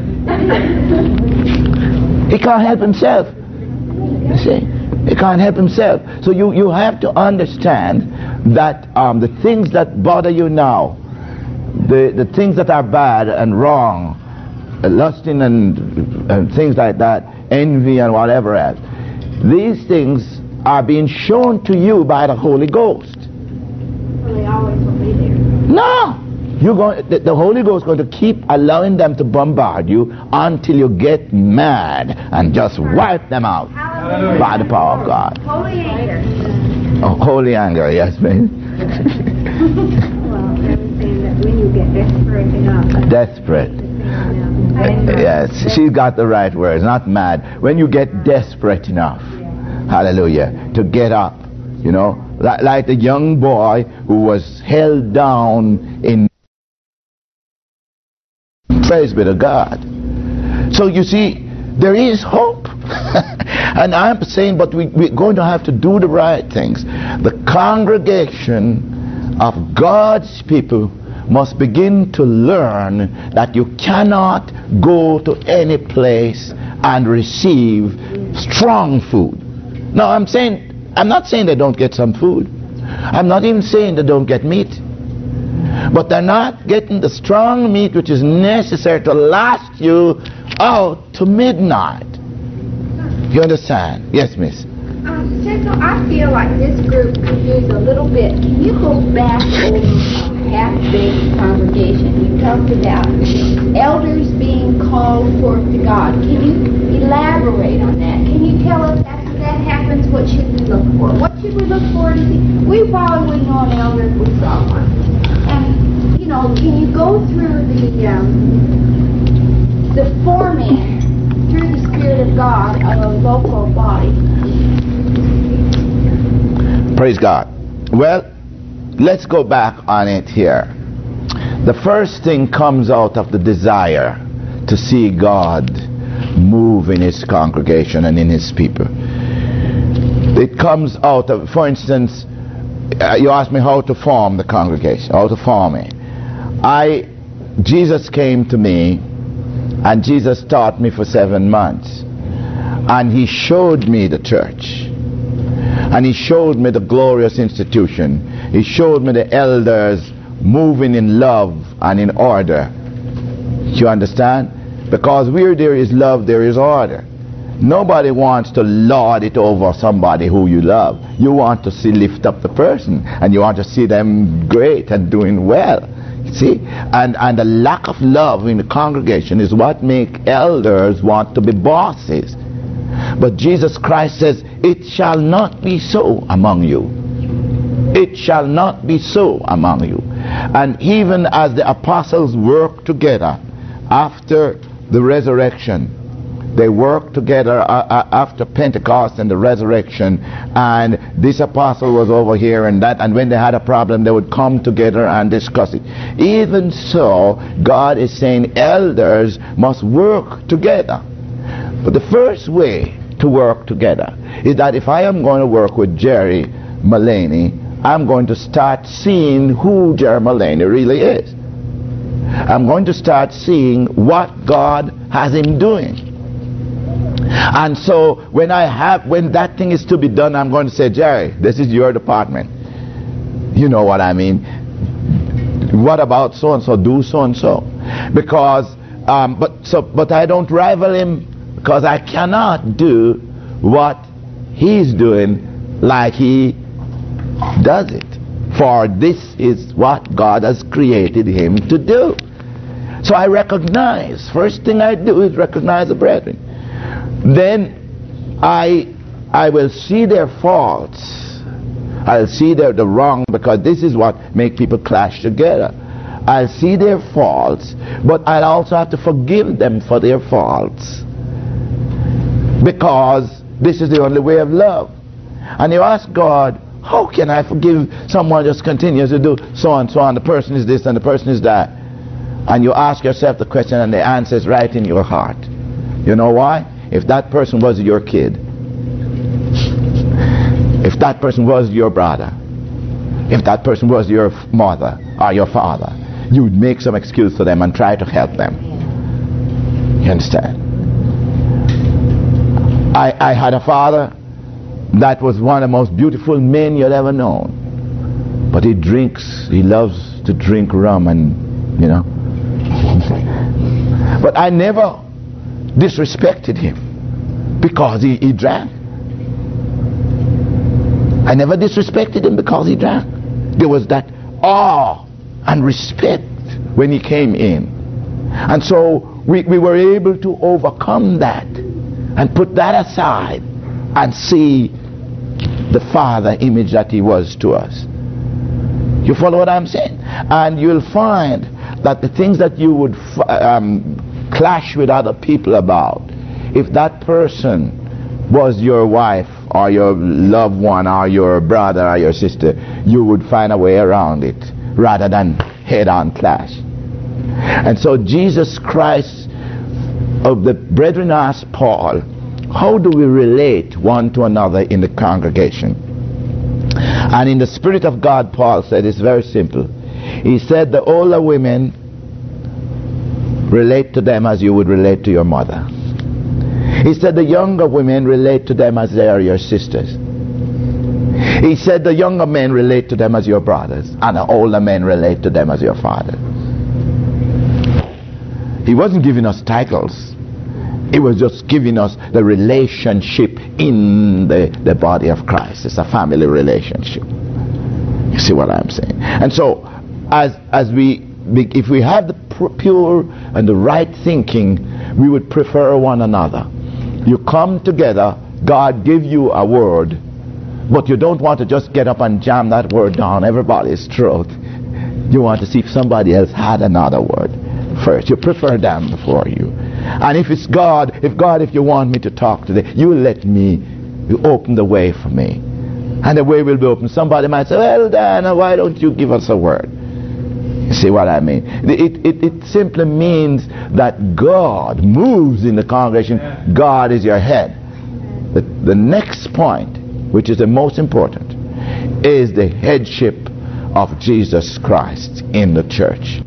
He can't help himself. You see, he can't help himself. So you have to understand that the things that bother you now, the things that are bad and wrong, lusting and things like that, envy and whatever else, these things are being shown to you by the Holy Ghost. Well, they always will be there. No! The Holy Ghost is going to keep allowing them to bombard you until you get mad and just wipe them out by the power of God. Holy anger. Oh, holy anger, yes, man. Well, I was saying that when you get desperate enough. Desperate. Yes, she's got the right words, not mad. When you get desperate enough, hallelujah, to get up, you know, like the young boy who was held down in. Praise be to God. So you see, there is hope. And I'm saying, but we're going to have to do the right things. The congregation of God's people must begin to learn that you cannot go to any place and receive strong food. No, I'm not saying they don't get some food. I'm not even saying they don't get meat. But they're not getting the strong meat which is necessary to last you out to midnight. You understand? Yes, miss. Central, I feel like this group could use a little bit. Can you go back over half-baked congregation? You talked about elders being called forth to God. Can you elaborate on that? Can you tell us after that happens, what should we look for? What should we look for to see? We probably wouldn't know an elder if we saw one. And, you know, can you go through the forming through the Spirit of God of a local body? Praise God. Well, let's go back on it here. The first thing comes out of the desire to see God move in His congregation and in His people. It comes out of, for instance, you asked me how to form the congregation, how to form it. Jesus came to me, and Jesus taught me for 7 months, and He showed me the church. And He showed me the glorious institution. He showed me the elders moving in love and in order. You understand? Because where there is love, there is order. Nobody wants to lord it over somebody who you love. You want to see lift up the person, and you want to see them great and doing well. See? And the lack of love in the congregation is what makes elders want to be bosses. But Jesus Christ says, it shall not be so among you. It shall not be so among you. And even as the apostles worked together after the resurrection, they worked together after Pentecost and the resurrection, and this apostle was over here and that, and when they had a problem, they would come together and discuss it. Even so, God is saying elders must work together. But the first way to work together is that if I am going to work with Jerry Mullaney, I'm going to start seeing who Jerry Mullaney really is. I'm going to start seeing what God has him doing. And so when that thing is to be done, I'm going to say, Jerry, this is your department. You know what I mean? What about so and so? Do so and so. Because, but I don't rival him, because I cannot do what he's doing like he does it. For this is what God has created him to do. So I recognize, first thing I do is recognize the brethren. Then I will see their faults. I'll see the wrong, because this is what make people clash together. I'll see their faults, but I'll also have to forgive them for their faults, because this is the only way of love. And you ask God, how can I forgive someone just continues to do so and so, and the person is this and the person is that? And you ask yourself the question, and the answer is right in your heart. You know why? If that person was your kid, if that person was your brother, if that person was your mother or your father, you would make some excuse for them and try to help them. You understand? I had a father that was one of the most beautiful men you'd ever known. But he loves to drink rum and, you know. But I never disrespected him because he drank. I never disrespected him because he drank. There was that awe and respect when he came in. And so we were able to overcome that and put that aside and see the Father image that he was to us. You follow what I'm saying? And you'll find that the things that you would clash with other people about, if that person was your wife or your loved one or your brother or your sister, you would find a way around it rather than head-on clash. And so Jesus Christ, of the brethren asked Paul, how do we relate one to another in the congregation? And in the Spirit of God, Paul said it's very simple. He said the older women, relate to them as you would relate to your mother. He said the younger women, relate to them as they are your sisters. He said the younger men, relate to them as your brothers, and the older men, relate to them as your fathers. He wasn't giving us titles. He was just giving us the relationship in the body of Christ. It's a family relationship. You see what I'm saying? And so, if we have the pure and the right thinking, we would prefer one another. You come together, God give you a word, but you don't want to just get up and jam that word down everybody's throat. You want to see if somebody else had another word first. You prefer them before you. And if it's God, if you want me to talk today, you let me, you open the way for me. And the way will be open. Somebody might say, well, Diana, why don't you give us a word? You see what I mean? It simply means that God moves in the congregation. God is your head. The next point, which is the most important, is the headship of Jesus Christ in the church.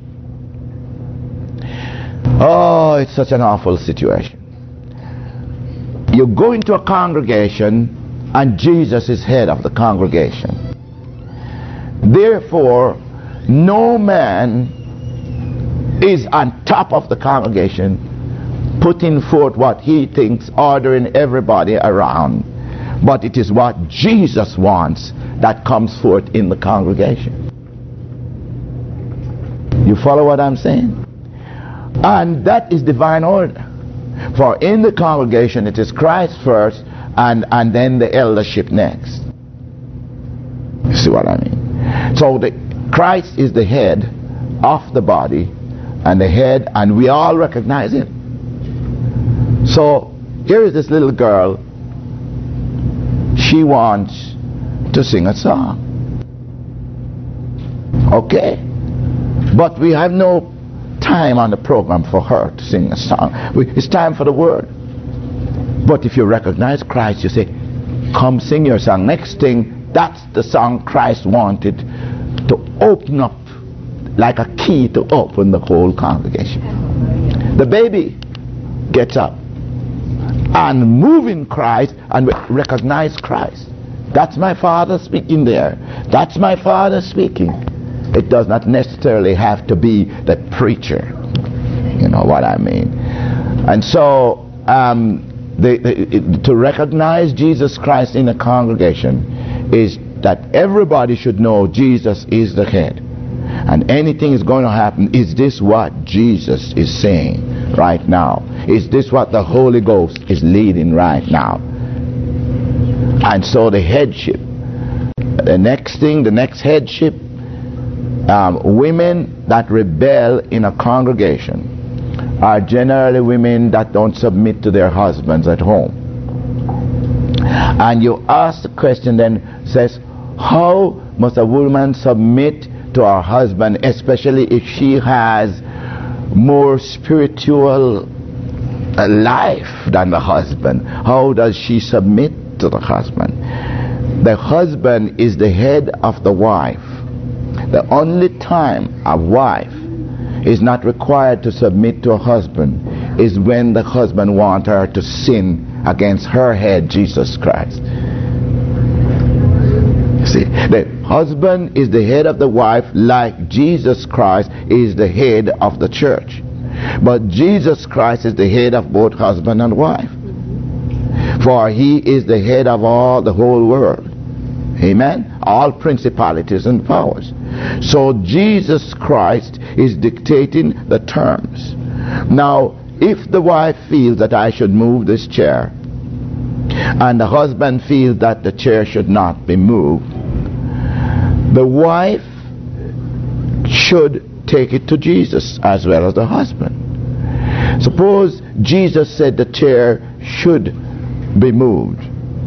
Oh, it's such an awful situation. You go into a congregation and Jesus is head of the congregation. Therefore, no man is on top of the congregation putting forth what he thinks, ordering everybody around. But it is what Jesus wants that comes forth in the congregation. You follow what I'm saying? And that is divine order. For in the congregation it is Christ first and then the eldership next. You see what I mean? So Christ is the head of the body, and the head, and we all recognize him. So here is this little girl. She wants to sing a song. Okay? But we have no time on the program for her to sing a song. It's time for the word. But if you recognize Christ, you say, come sing your song. Next thing, that's the song Christ wanted to open up, like a key to open the whole congregation. The baby gets up and move in Christ and recognize Christ. That's my Father speaking there. That's my Father speaking. It does not necessarily have to be the preacher. You know what I mean? And so, to recognize Jesus Christ in a congregation is that everybody should know Jesus is the head. And anything is going to happen, is this what Jesus is saying right now? Is this what the Holy Ghost is leading right now? And so the headship. The next headship, women that rebel in a congregation are generally women that don't submit to their husbands at home. And you ask the question then, says, how must a woman submit to her husband, especially if she has more spiritual life than the husband? How does she submit to the husband? The husband is the head of the wife. The only time a wife is not required to submit to a husband is when the husband wants her to sin against her head, Jesus Christ. See, the husband is the head of the wife, like Jesus Christ is the head of the church. But Jesus Christ is the head of both husband and wife. For he is the head of all the whole world. Amen? All principalities and powers. So Jesus Christ is dictating the terms. Now, if the wife feels that I should move this chair, and the husband feels that the chair should not be moved, the wife should take it to Jesus as well as the husband. Suppose Jesus said the chair should be moved,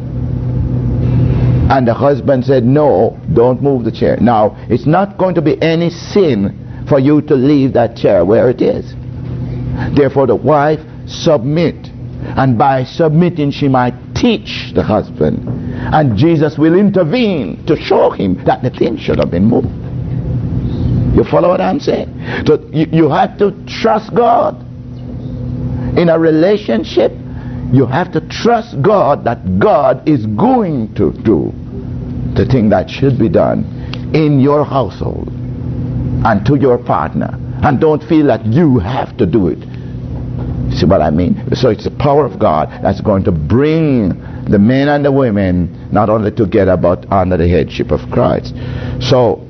and the husband said, no, don't move the chair. Now, it's not going to be any sin for you to leave that chair where it is. Therefore, the wife submit. And by submitting, she might teach the husband. And Jesus will intervene to show him that the thing should have been moved. You follow what I'm saying? So you have to trust God. In a relationship, you have to trust God that God is going to do the thing that should be done in your household and to your partner. And don't feel that you have to do it. See what I mean? So it's the power of God that's going to bring the men and the women not only together but under the headship of Christ. So,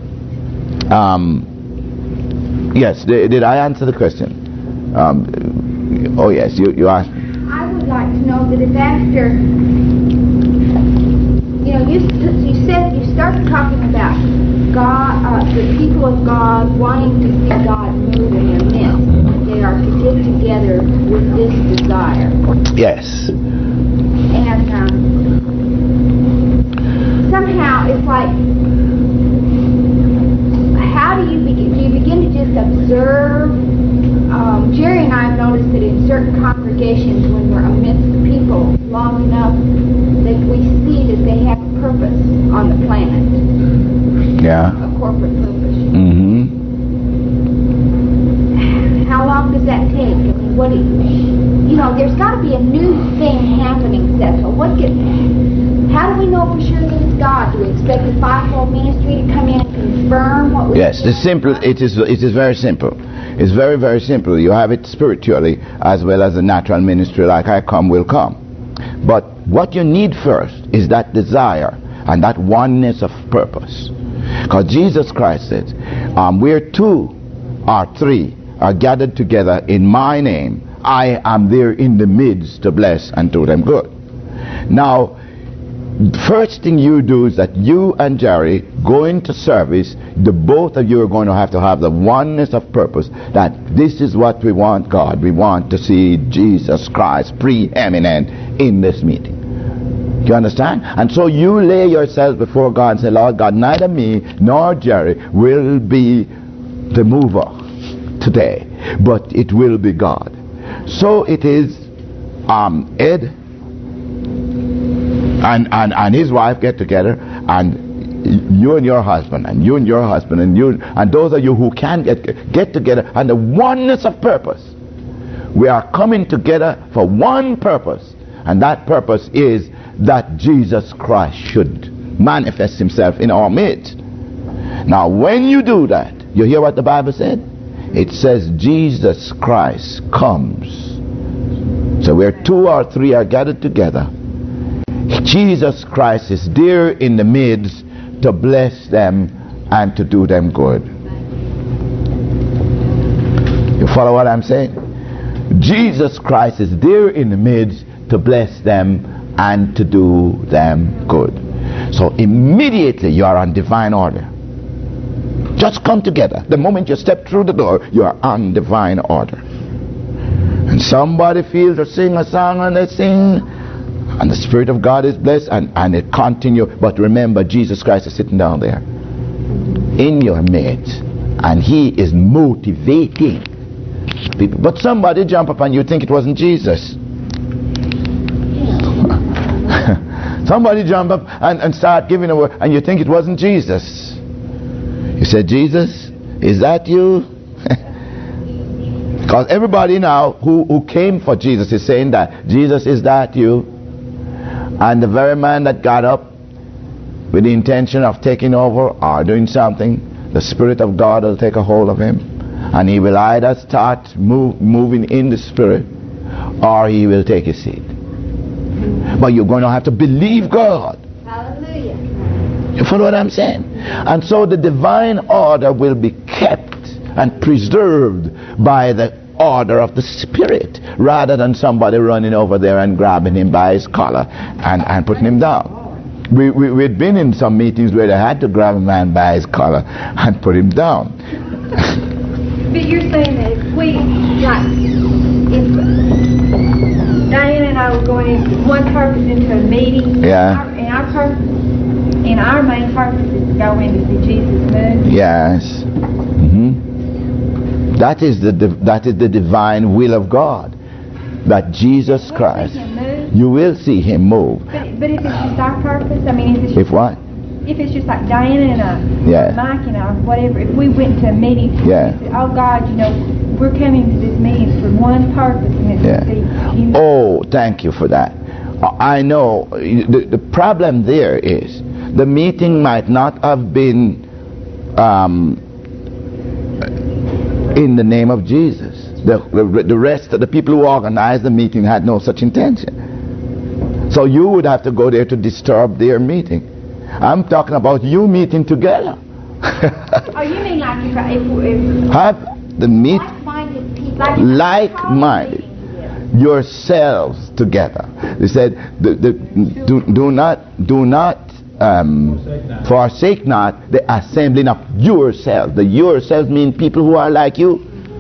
yes, did I answer the question? Oh yes, you asked. I would like to know that if after, you said you started talking about God, the people of God wanting to see God move in their midst. They are to get together with this desire. Yes. And somehow it's like, how do you begin? Do you begin to just observe? Jerry and I have noticed that in certain congregations, when we're amidst the people long enough, that we see that they have a purpose on the planet. Yeah. A corporate purpose. Mm-hmm. How long does that take? I mean, what do you know, there's got to be a new thing happening, Cecil. How do we know for sure that it's God? Do we expect the fivefold ministry to come in and confirm what we Yes, it is very simple. It's very, very simple. You have it spiritually as well as the natural ministry, like I come will come. But what you need first is that desire and that oneness of purpose. Because Jesus Christ says, where two or three are gathered together in my name, I am there in the midst to bless and do them good. Now, first thing you do is that you and Jerry go into service. The both of you are going to have the oneness of purpose that this is what we want, God. We want to see Jesus Christ preeminent in this meeting. Do you understand? And so you lay yourselves before God and say, Lord God, neither me nor Jerry will be the mover today, but it will be God. So it is Ed and his wife get together, and you and your husband, and you and your husband, and you, and those of you who can get together, and the oneness of purpose. We are coming together for one purpose, and that purpose is that Jesus Christ should manifest himself in our midst. Now, when you do that, you hear what the Bible said? it says Jesus Christ comes. So where 2 or 3 are gathered together, Jesus Christ is there in the midst to bless them and to do them good. You follow what I'm saying? Jesus Christ is there in the midst to bless them and to do them good. So immediately you are on divine order. Just come together. The moment you step through the door, you are on divine order. And somebody feels to sing a song and they sing, and the Spirit of God is blessed, and it continues. But remember, Jesus Christ is sitting down there in your midst, and He is motivating people. But somebody jump up and you think it wasn't Jesus. Somebody jump up and start giving a word and you think it wasn't Jesus. You said, Jesus, is that you? Because everybody now who came for Jesus is saying that. Jesus, is that you? And the very man that got up with the intention of taking over or doing something, the Spirit of God will take a hold of him. And he will either start moving in the Spirit or he will take his seat. But you're going to have to believe God. Hallelujah. You follow what I'm saying? And so the divine order will be kept and preserved by the order of the Spirit, rather than somebody running over there and grabbing him by his collar and putting him down. We'd been in some meetings where they had to grab a man by his collar and put him down. But you're saying that if we, like, if Diane and I were going into one purpose into a meeting, Yeah. and our main purpose is to go in to see Jesus move. Yes. That is the divine will of God. That Jesus Christ, you will see him move. But if it's just our purpose, I mean, if it's just, If what? if it's just like Diana and I, Yeah. Mike and I, whatever, if we went to a meeting, Yeah. and said, oh God, you know, we're coming to this meeting for one purpose, and it's Yeah. to see you. Oh, thank you for that. I know the problem there is the meeting might not have been in the name of Jesus. The rest of the people who organized the meeting had no such intention. So you would have to go there to disturb their meeting. I'm talking about you meeting together. Oh, you mean like if Have the meet Like-minded people. like-minded yourselves together. They said, do not forsake not the assembling of yourselves. The yourselves mean people who are like you.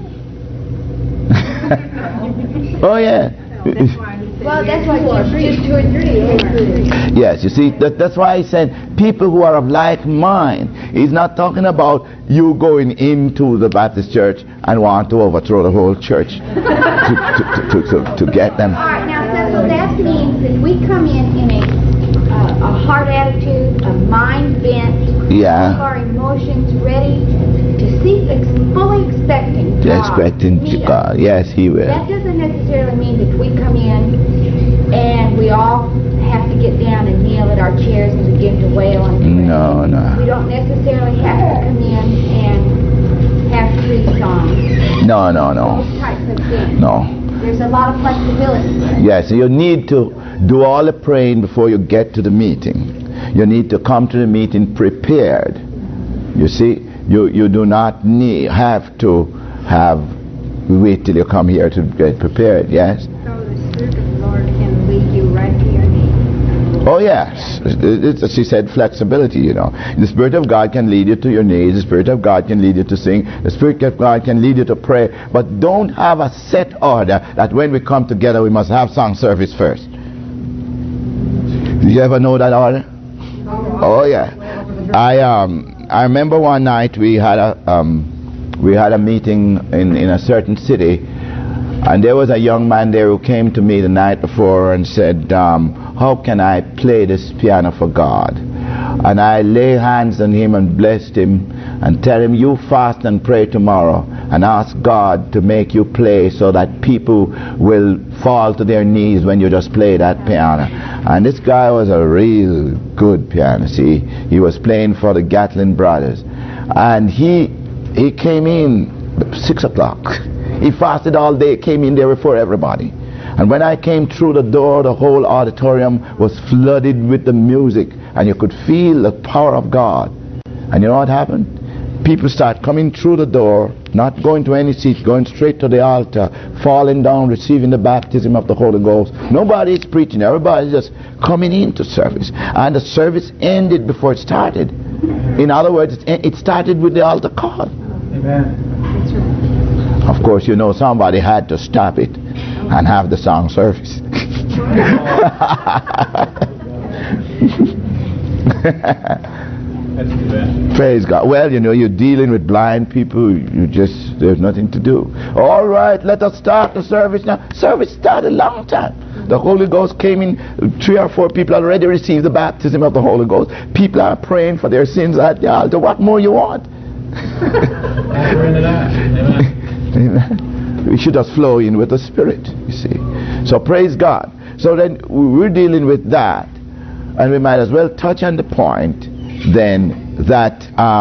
Oh yeah. Well, that's why just 2 or 3. Yes, you see, that's why he said people who are of like mind. He's not talking about you going into the Baptist church and want to overthrow the whole church to get them. All right, now, Cecil, that means that we come in a heart attitude, a mind bent, Yeah. all of our emotions ready to see, fully expecting God. Expecting to meet us. God. Yes, he will. That doesn't necessarily mean that we come in and we all have to get down and kneel at our chairs and begin to wail and pray. No. We don't necessarily have to come in and have 3 songs. No. Those types of things. No. There's a lot of flexibility. Yes, you need to do all the praying before you get to the meeting. You need to come to the meeting prepared. You see, you do not have to wait till you come here to get prepared. Yes. So the Spirit of the Lord can lead you right to your need. Oh yes, she said flexibility, you know. The Spirit of God can lead you to your knees. The Spirit of God can lead you to sing. The Spirit of God can lead you to pray. But don't have a set order that when we come together we must have song service first. Do you ever know that order? Oh yeah. I remember one night we had a meeting in a certain city, and there was a young man there who came to me the night before and said, how can I play this piano for God? And I lay hands on him and blessed him and tell him, you fast and pray tomorrow and ask God to make you play so that people will fall to their knees when you just play that piano. And this guy was a real good pianist. He was playing for the Gatlin Brothers. And he came in 6 o'clock. He fasted all day, came in there before everybody. And when I came through the door, the whole auditorium was flooded with the music, and you could feel the power of God. And you know what happened? People start coming through the door, not going to any seat, going straight to the altar, falling down, receiving the baptism of the Holy Ghost. Nobody is preaching. Everybody's just coming into service. And the service ended before it started. In other words, it started with the altar call. Amen. Of course, you know, somebody had to stop it and have the song service. That's too bad. Praise God. Well, you know, you're dealing with blind people. There's nothing to do. All right, let us start the service now. Service started a long time. The Holy Ghost came in. 3 or 4 people already received the baptism of the Holy Ghost. People are praying for their sins at the altar. What more you want? Amen. We should just flow in with the Spirit, you see. So praise God. So then we're dealing with that, and we might as well touch on the point then that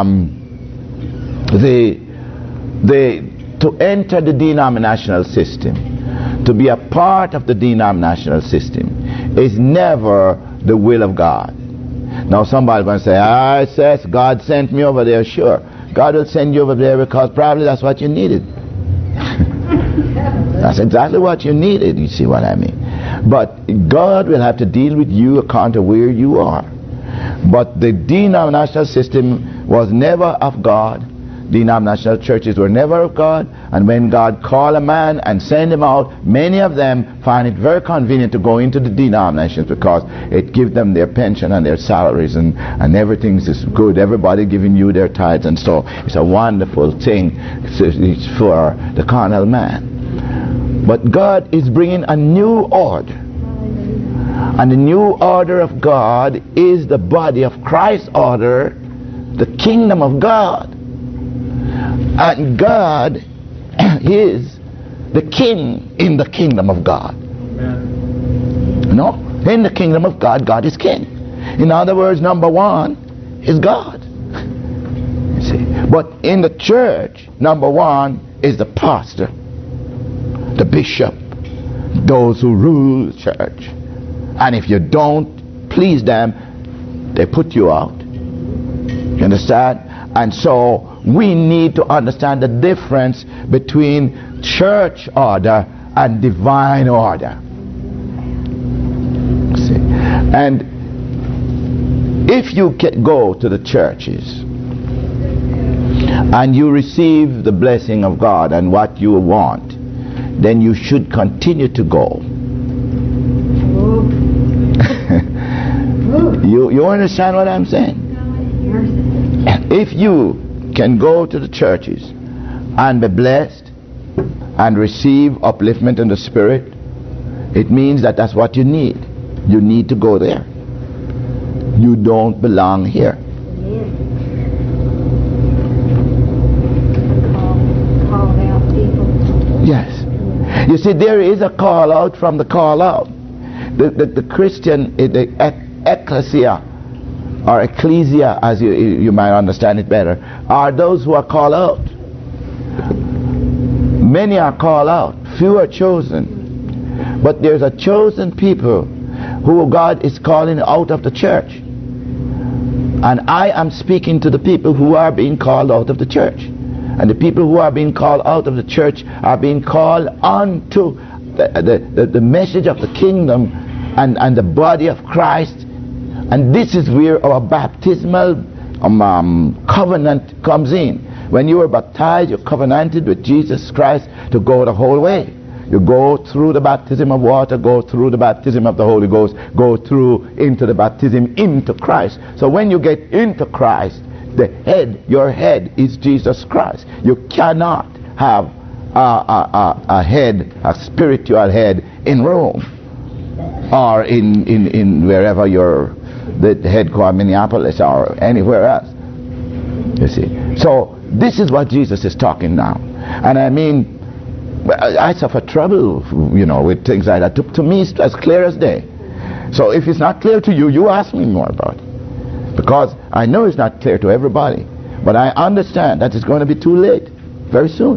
to enter the denominational system, to be a part of the denominational system, is never the will of God. Now somebody's going to say, I says God sent me over there. Sure, God will send you over there because probably that's what you needed. That's exactly what you needed, you see what I mean. But God will have to deal with you according to where you are. But the denominational system was never of God. Denominational churches were never of God. And when God called a man and sent him out, many of them find it very convenient to go into the denominations because it gives them their pension and their salaries and everything's just good. Everybody giving you their tithes, and so it's a wonderful thing it's for the carnal man. But God is bringing a new order. And the new order of God is the body of Christ's order, the kingdom of God. And God is the king in the kingdom of God. No? In the kingdom of God, God is king. In other words, number one is God. You see? But in the church, number one is the pastor, the bishop, those who rule the church. And if you don't please them, they put you out. You understand? And so we need to understand the difference between church order and divine order. See? And if you go to the churches and you receive the blessing of God and what you want, then you should continue to go. You understand what I'm saying? If you can go to the churches and be blessed and receive upliftment in the Spirit, it means that that's what you need. You need to go there. You don't belong here. Yes. You see, there is a call out from the call out. The Christian, the ecclesia, or ecclesia, as you might understand it better, are those who are called out. Many are called out, few are chosen. But there's a chosen people who God is calling out of the church. And I am speaking to the people who are being called out of the church. And the people who are being called out of the church are being called onto the message of the kingdom and the body of Christ. And this is where our baptismal covenant comes in. When you are baptized, you're covenanted with Jesus Christ to go the whole way. You go through the baptism of water, go through the baptism of the Holy Ghost, go through into the baptism into Christ. So when you get into Christ, your head is Jesus Christ. You cannot have a spiritual head in Rome or in wherever the headquarters, Minneapolis or anywhere else. You see. So this is what Jesus is talking now. And I mean, I suffer trouble, with things like that. To me, it's as clear as day. So if it's not clear to you, you ask me more about it. Because I know it's not clear to everybody. But I understand that it's going to be too late. Very soon.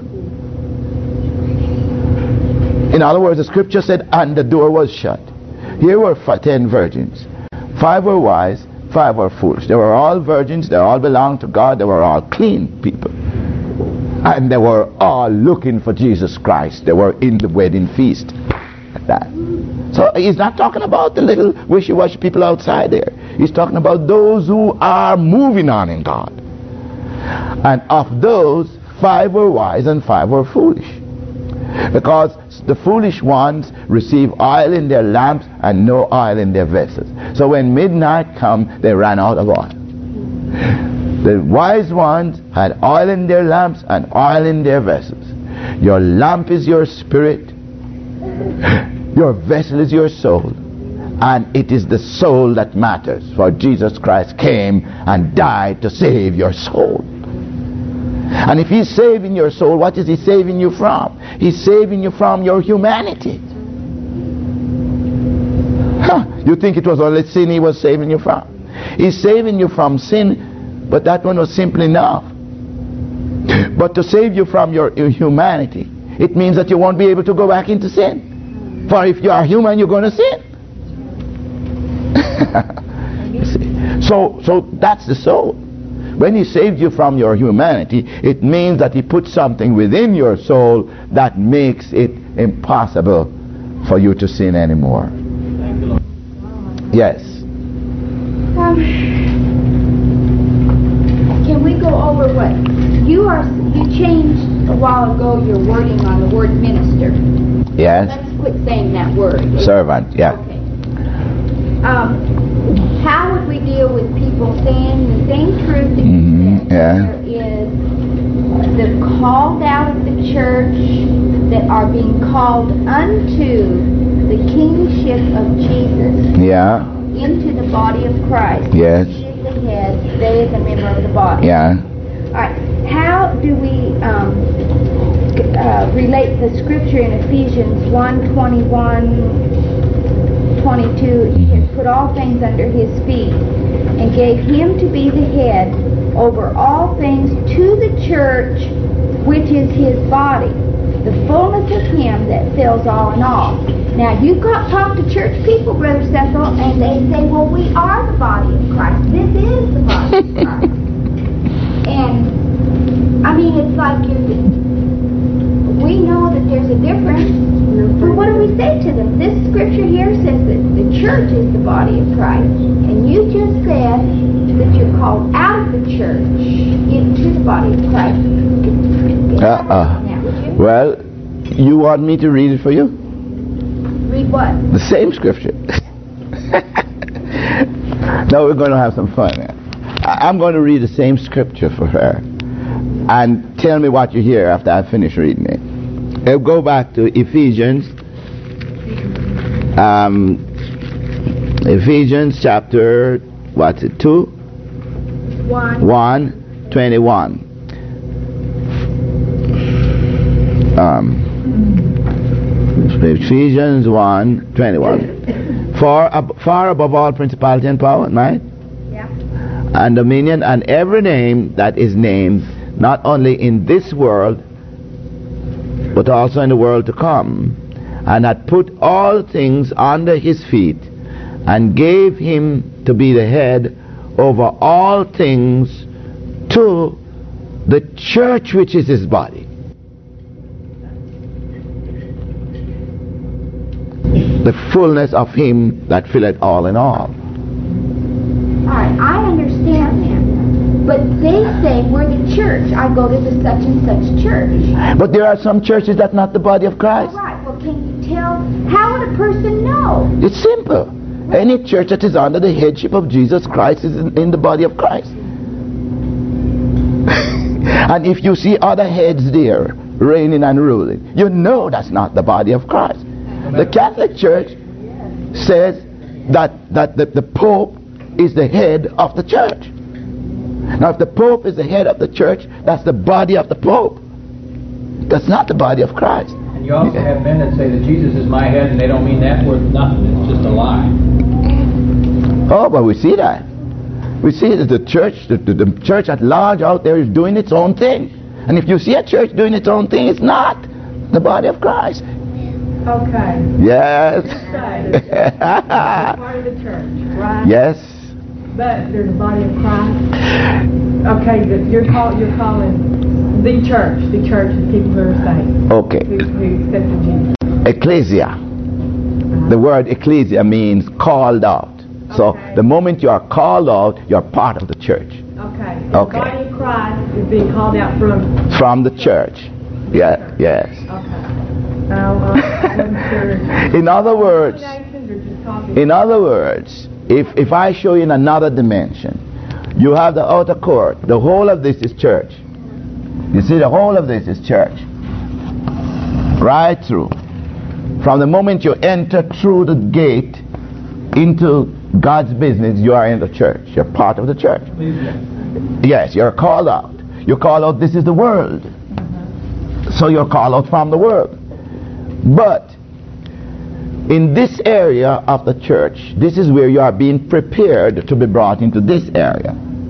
In other words, the scripture said, and the door was shut. Here were 10 virgins. 5 were wise, 5 were foolish. They were all virgins. They all belonged to God. They were all clean people. And they were all looking for Jesus Christ. They were in the wedding feast. Like that. So he's not talking about the little wishy-washy people outside there. He's talking about those who are moving on in God. And of those, 5 were wise and 5 were foolish. Because the foolish ones receive oil in their lamps and no oil in their vessels. So when midnight come, they ran out of oil. The wise ones had oil in their lamps and oil in their vessels. Your lamp is your spirit. Your vessel is your soul. And it is the soul that matters. For Jesus Christ came and died to save your soul. And if he's saving your soul, what is he saving you from? He's saving you from your humanity. You think it was only sin he was saving you from? He's saving you from sin, but that one was simple enough. But to save you from your humanity, it means that you won't be able to go back into sin. For if you are human, you're going to sin. So that's the soul. When he saved you from your humanity, it means that he put something within your soul that makes it impossible for you to sin anymore. Yes. Can we go over what you changed a while ago your wording on the word minister? Yes. Let's quit saying that word. Servant, yeah. Okay. How would we deal with people saying the same truth that you said? Yeah. There is the called out of the church that are being called unto the kingship of Jesus. Yeah. Into the body of Christ. Yes. He is the head, they is a member of the body. Yeah. Alright, how do we relate the scripture in Ephesians 1:21-22? He has put all things under his feet and gave him to be the head over all things to the church, which is his body, the fullness of him that fills all in all. Now, you talk to church people, Brother Cecil, and they say, well, we are the body of Christ. This is the body of Christ. And, I mean, it's like we know that there's a difference. But what do we say to them? This scripture here says that the church is the body of Christ. And you just said that you're called out of the church into the body of Christ. Well, you want me to read it for you? Read what? The same scripture. Now we're going to have some fun. I'm going to read the same scripture for her. And tell me what you hear after I finish reading it. I'll go back to Ephesians. Ephesians chapter, what's it, 2? 1:21. Ephesians 1:21. Far above all principality and power, right? Yeah. And dominion and every name that is named, not only in this world, but also in the world to come, and had put all things under his feet, and gave him to be the head over all things to the church, which is his body. The fullness of him that filleth all in all. Alright, I understand that. But they say we're the church. I go to the such and such church. But there are some churches that's not the body of Christ. Alright, well can you tell, how would a person know? It's simple. Any church that is under the headship of Jesus Christ is in the body of Christ. And if you see other heads there reigning and ruling, you know that's not the body of Christ. The Catholic Church says that the Pope is the head of the church. Now if the Pope is the head of the church, that's the body of the Pope. That's not the body of Christ. And you also have men that say that Jesus is my head, and they don't mean that worth nothing. It's just a lie. Oh, but we see that. We see that the church at large out there is doing its own thing. And if you see a church doing its own thing, it's not the body of Christ. Okay. Yes. It's part of the church, right? Yes. But there's a body of Christ. Okay, you're calling the church, the people who are saved. Okay. Who accepted Jesus. Ecclesia. The word ecclesia means called out. So Okay. the moment you are called out, you're part of the church. Okay. Okay. The body of Christ is being called out From the church. Yeah, yes. Okay. I wasn't sure. In other words, Nations are just talking. In other words, if I show you in another dimension, you have the outer court. The whole of this is church. You see, the whole of this is church. Right through. From the moment you enter through the gate into God's business, you are in the church. You're part of the church. Yes, you're called out. You're called out, this is the world. So you're called out from the world. But in this area of the church, this is where you are being prepared to be brought into this area.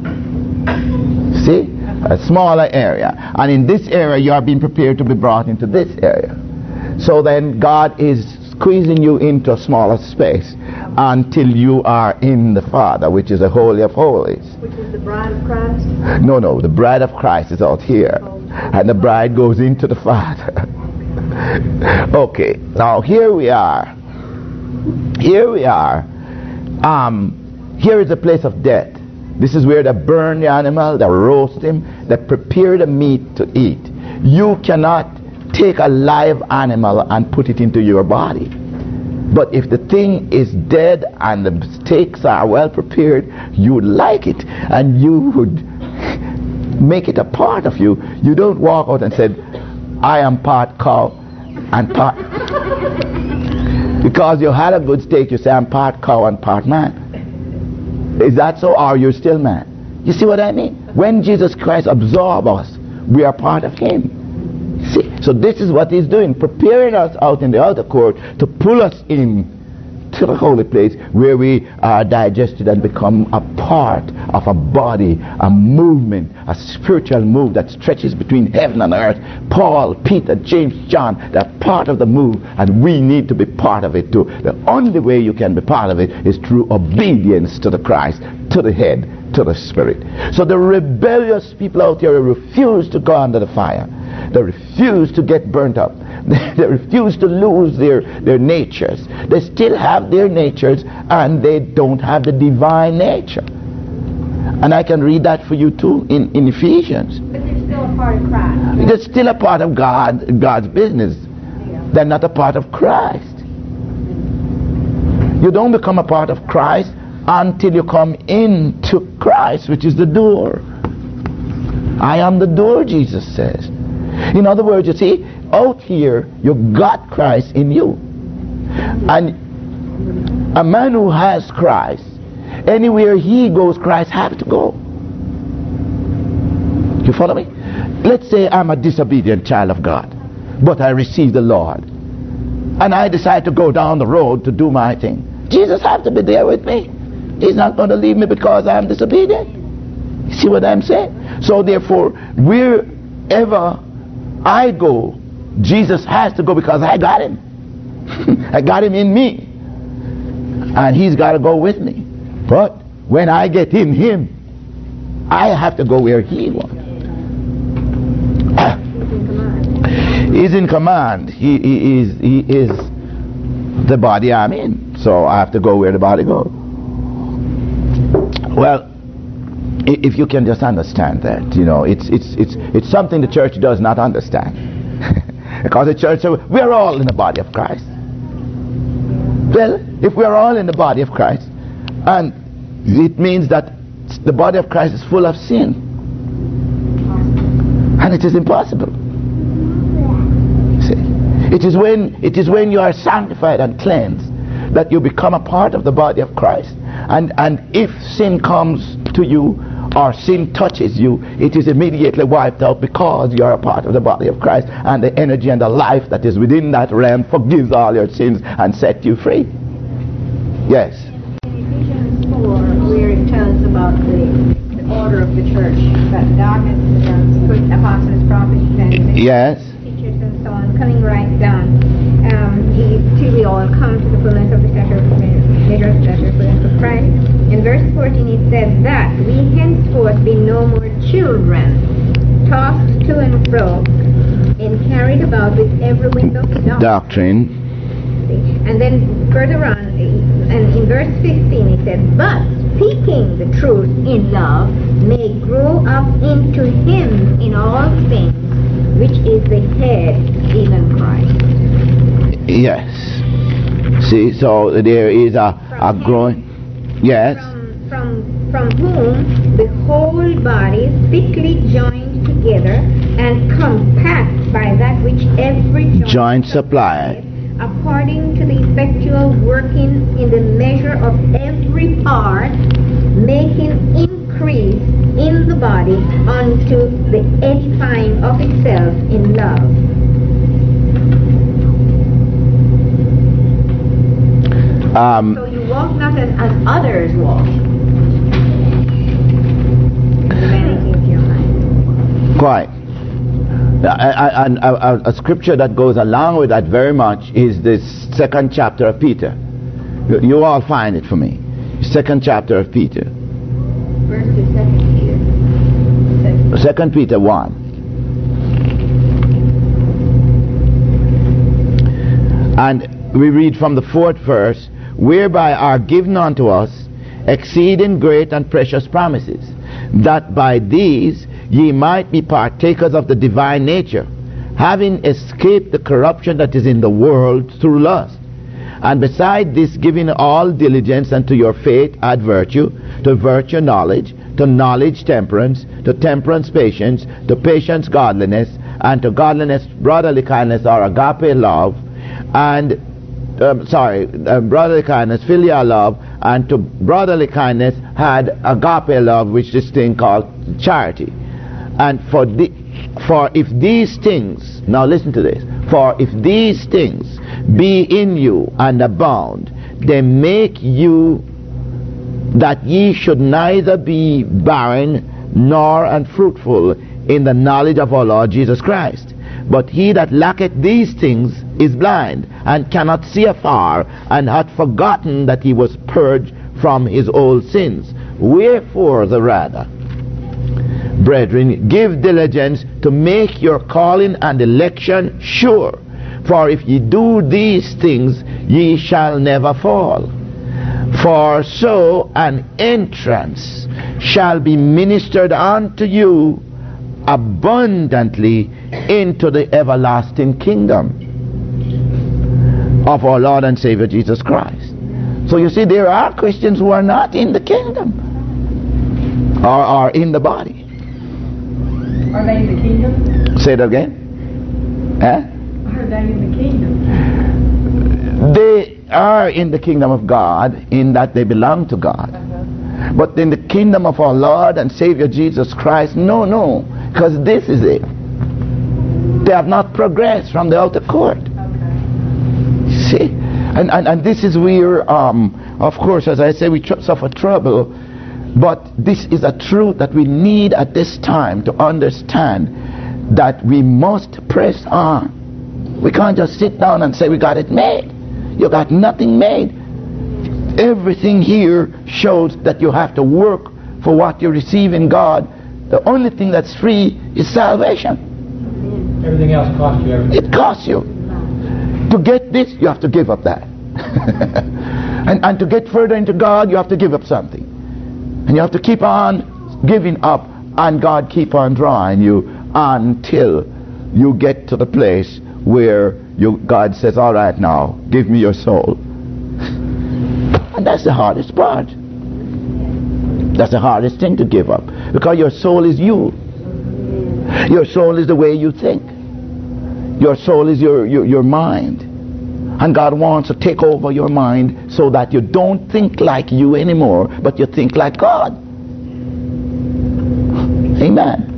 See? A smaller area. And in this area, you are being prepared to be brought into this area. So then God is squeezing you into a smaller space until you are in the Father, which is the Holy of Holies. Which is the bride of Christ? No, the bride of Christ is out here. And the bride goes into the Father. Okay, now here we are. Here we are. Here is the place of death. This is where they burn the animal, they roast him, they prepare the meat to eat. You cannot take a live animal and put it into your body. But if the thing is dead and the steaks are well prepared, you would like it and you would make it a part of you. You don't walk out and say, I am part cow and part... Because you had a good steak, you say, I'm part cow and part man. Is that so? Or are you still man? You see what I mean? When Jesus Christ absorbs us, we are part of him. See? So this is what he's doing, preparing us out in the outer court to pull us in to the holy place where we are digested and become a part of a body, a movement, a spiritual move that stretches between heaven and earth. Paul, Peter, James, John, they're part of the move and we need to be part of it too. The only way you can be part of it is through obedience to the Christ, to the head, to the Spirit. So the rebellious people out there refuse to go under the fire. They refuse to get burnt up. They refuse to lose their natures. They still have their natures and they don't have the divine nature. And I can read that for you too in Ephesians. But they're still a part of Christ. They're still a part of God's business. They're not a part of Christ. You don't become a part of Christ until you come into Christ, which is the door. I am the door, Jesus says. In other words, you see, out here, you got Christ in you. And a man who has Christ, anywhere he goes, Christ has to go. You follow me? Let's say I'm a disobedient child of God, but I receive the Lord. And I decide to go down the road to do my thing. Jesus has to be there with me. He's not going to leave me because I'm disobedient. You see what I'm saying? So therefore, wherever I go, Jesus has to go because I got him. I got him in me. And he's got to go with me. But when I get in him, I have to go where he wants. He's in command. He is the body I'm in. So I have to go where the body goes. Well, if you can just understand that, you know, it's something the church does not understand. Because the church says, we're all in the body of Christ. Well, if we're all in the body of Christ, and it means that the body of Christ is full of sin. And it is impossible. See? It is when you are sanctified and cleansed that you become a part of the body of Christ. And if sin comes to you, or sin touches you, it is immediately wiped out because you are a part of the body of Christ, and the energy and the life that is within that realm forgives all your sins and sets you free. Yes. In Ephesians 4, where it tells about the order of the church, but dogmas, apostles, prophets, and Yes. teachers and so on, coming right down. Till we all come to the fullness of the stature of fullness of Christ. In verse 14 it says that we henceforth be no more children, tossed to and fro, and carried about with every wind of Doctrine. And then further on, and in verse 15 it says, but speaking the truth in love may grow up into him in all things, which is the head, even Christ. Yes. See, so there is a growing. Yes. From whom the whole body fitly joined together and compact by that which every Joint supply. according to the effectual working in the measure of every part, making increase in the body unto the edifying of itself in love. So you walk not as others walk. In the vanity of your mind. Quite. And a scripture that goes along with that very much is this 2nd chapter of Peter. You all find it for me. 2nd chapter of Peter. Verse 2, 2 Peter. 2 Peter 1. And we read from the 4th verse, whereby are given unto us exceeding great and precious promises, that by these ye might be partakers of the divine nature, having escaped the corruption that is in the world through lust. And beside this, giving all diligence, unto your faith add virtue, to virtue knowledge, to knowledge temperance, to temperance patience, to patience godliness, and to godliness brotherly kindness or agape love, and brotherly kindness, filial love, and to brotherly kindness had agape love, which is this thing called charity. And for if these things, now listen to this, for if these things be in you and abound, they make you that ye should neither be barren nor unfruitful in the knowledge of our Lord Jesus Christ. But he that lacketh these things is blind, and cannot see afar, and hath forgotten that he was purged from his old sins. Wherefore the rather, brethren, give diligence to make your calling and election sure. For if ye do these things, ye shall never fall. For so an entrance shall be ministered unto you abundantly into the everlasting kingdom of our Lord and Savior Jesus Christ. So you see, there are Christians who are not in the kingdom, or are in the body. Are they in the kingdom? Say that again. Are they in the kingdom? They are in the kingdom of God in that they belong to God. But in the kingdom of our Lord and Savior Jesus Christ, no, because this is it. They have not progressed from the outer court. See? And this is where, of course, as I say, we suffer trouble. But this is a truth that we need at this time to understand, that we must press on. We can't just sit down and say we got it made. You got nothing made. Everything here shows that you have to work for what you receive in God. The only thing that's free is salvation. Everything else costs you everything. It costs you. To get this, you have to give up that. and to get further into God, you have to give up something. And you have to keep on giving up, and God keep on drawing you until you get to the place where God says, all right, now, give me your soul. And that's the hardest part. That's the hardest thing to give up. Because your soul is you. Your soul is the way you think. Your soul is your mind. And God wants to take over your mind so that you don't think like you anymore, but you think like God. Amen.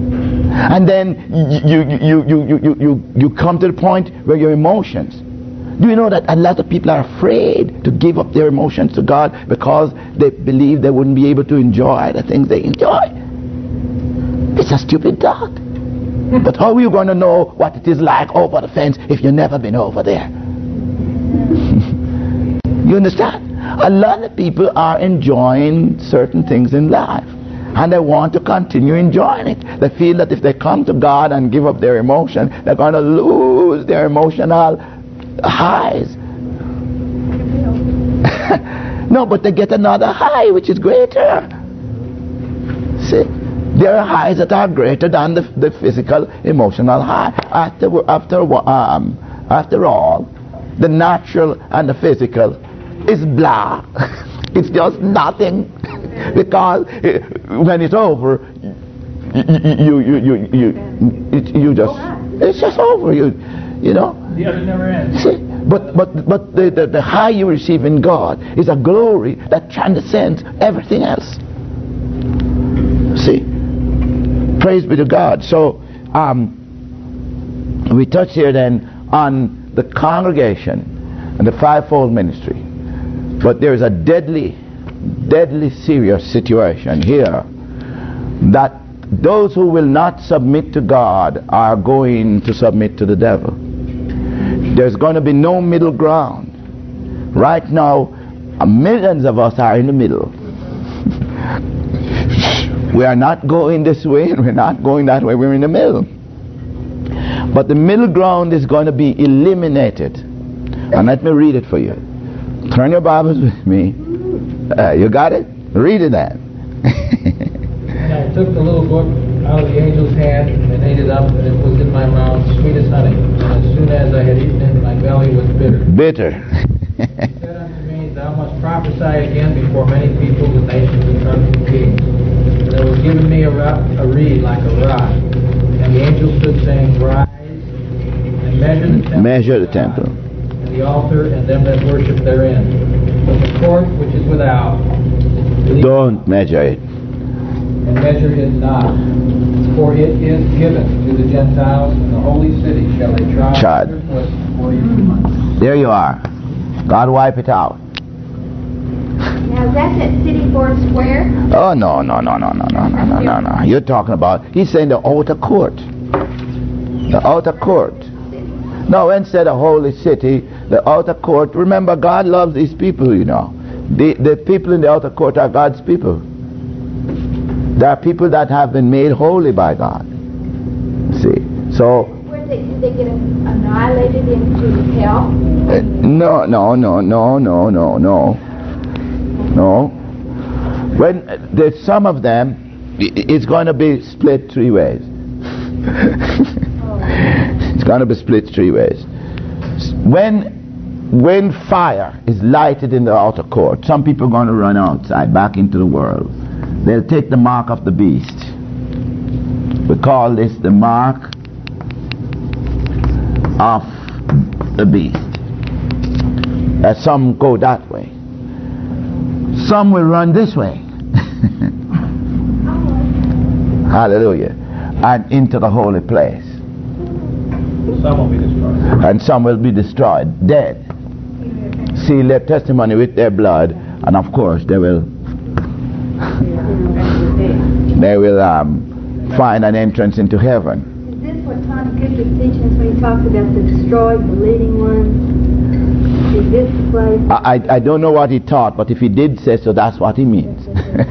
And then you come to the point where your emotions, Do you know that a lot of people are afraid to give up their emotions to God because they believe they wouldn't be able to enjoy the things they enjoy? It's a stupid thought. But how are you going to know what it is like over the fence if you've never been over there? You understand? A lot of people are enjoying certain things in life, and they want to continue enjoying it. They feel that if they come to God and give up their emotion, they're going to lose their emotional highs. No, but they get another high which is greater. See? There are highs that are greater than the physical emotional high. After all, the natural and the physical is blah. It's just nothing. Because when it's over, it's just over. You know. The other never ends. See? But the high you receive in God is a glory that transcends everything else. See? Praise be to God. So we touch here then on the congregation and the fivefold ministry. But there is a deadly serious situation here, that those who will not submit to God are going to submit to the devil. There's going to be no middle ground. Right now, millions of us are in the middle. We are not going this way and we're not going that way. We're in the middle. But the middle ground is going to be eliminated. And let me read it for you. Turn your Bibles with me. You got it? Read it then. And I took the little book out of the angel's hand and ate it up, and it was in my mouth, sweet as honey. And as soon as I had eaten it, my belly was bitter. Bitter. He said unto me, Thou must prophesy again before many people, the nations, and sons and kings. And there was given me a reed like a rod. And the angel stood saying, Rise and measure the temple. And the altar and them that worship therein. But the court which is without, don't measure it. And measure it not. For it is given to the Gentiles, and the holy city shall they trod under foot 42 months. There you are. God wipe it out. Now, is that city four square? Oh, no. You're talking about, he's saying the outer court. The outer court. No, instead of holy city, the outer court. Remember, God loves these people, you know. The people in the outer court are God's people. There are people that have been made holy by God. See? So... Where did they get annihilated into hell? No. When there's some of them, it's going to be split three ways. It's going to be split three ways. When fire is lighted in the outer court, some people are going to run outside, back into the world. They'll take the mark of the beast. We call this the mark of the beast. Some go that way. Some will run this way. Hallelujah. And into the holy place. Some will be destroyed. And some will be destroyed, dead. Seal their testimony with their blood, and of course they will find an entrance into heaven. Is this what Tom Goodwin teaches when he talks about the destroyed, the living ones? Is this the place? I don't know what he taught, but if he did say so, that's what he means.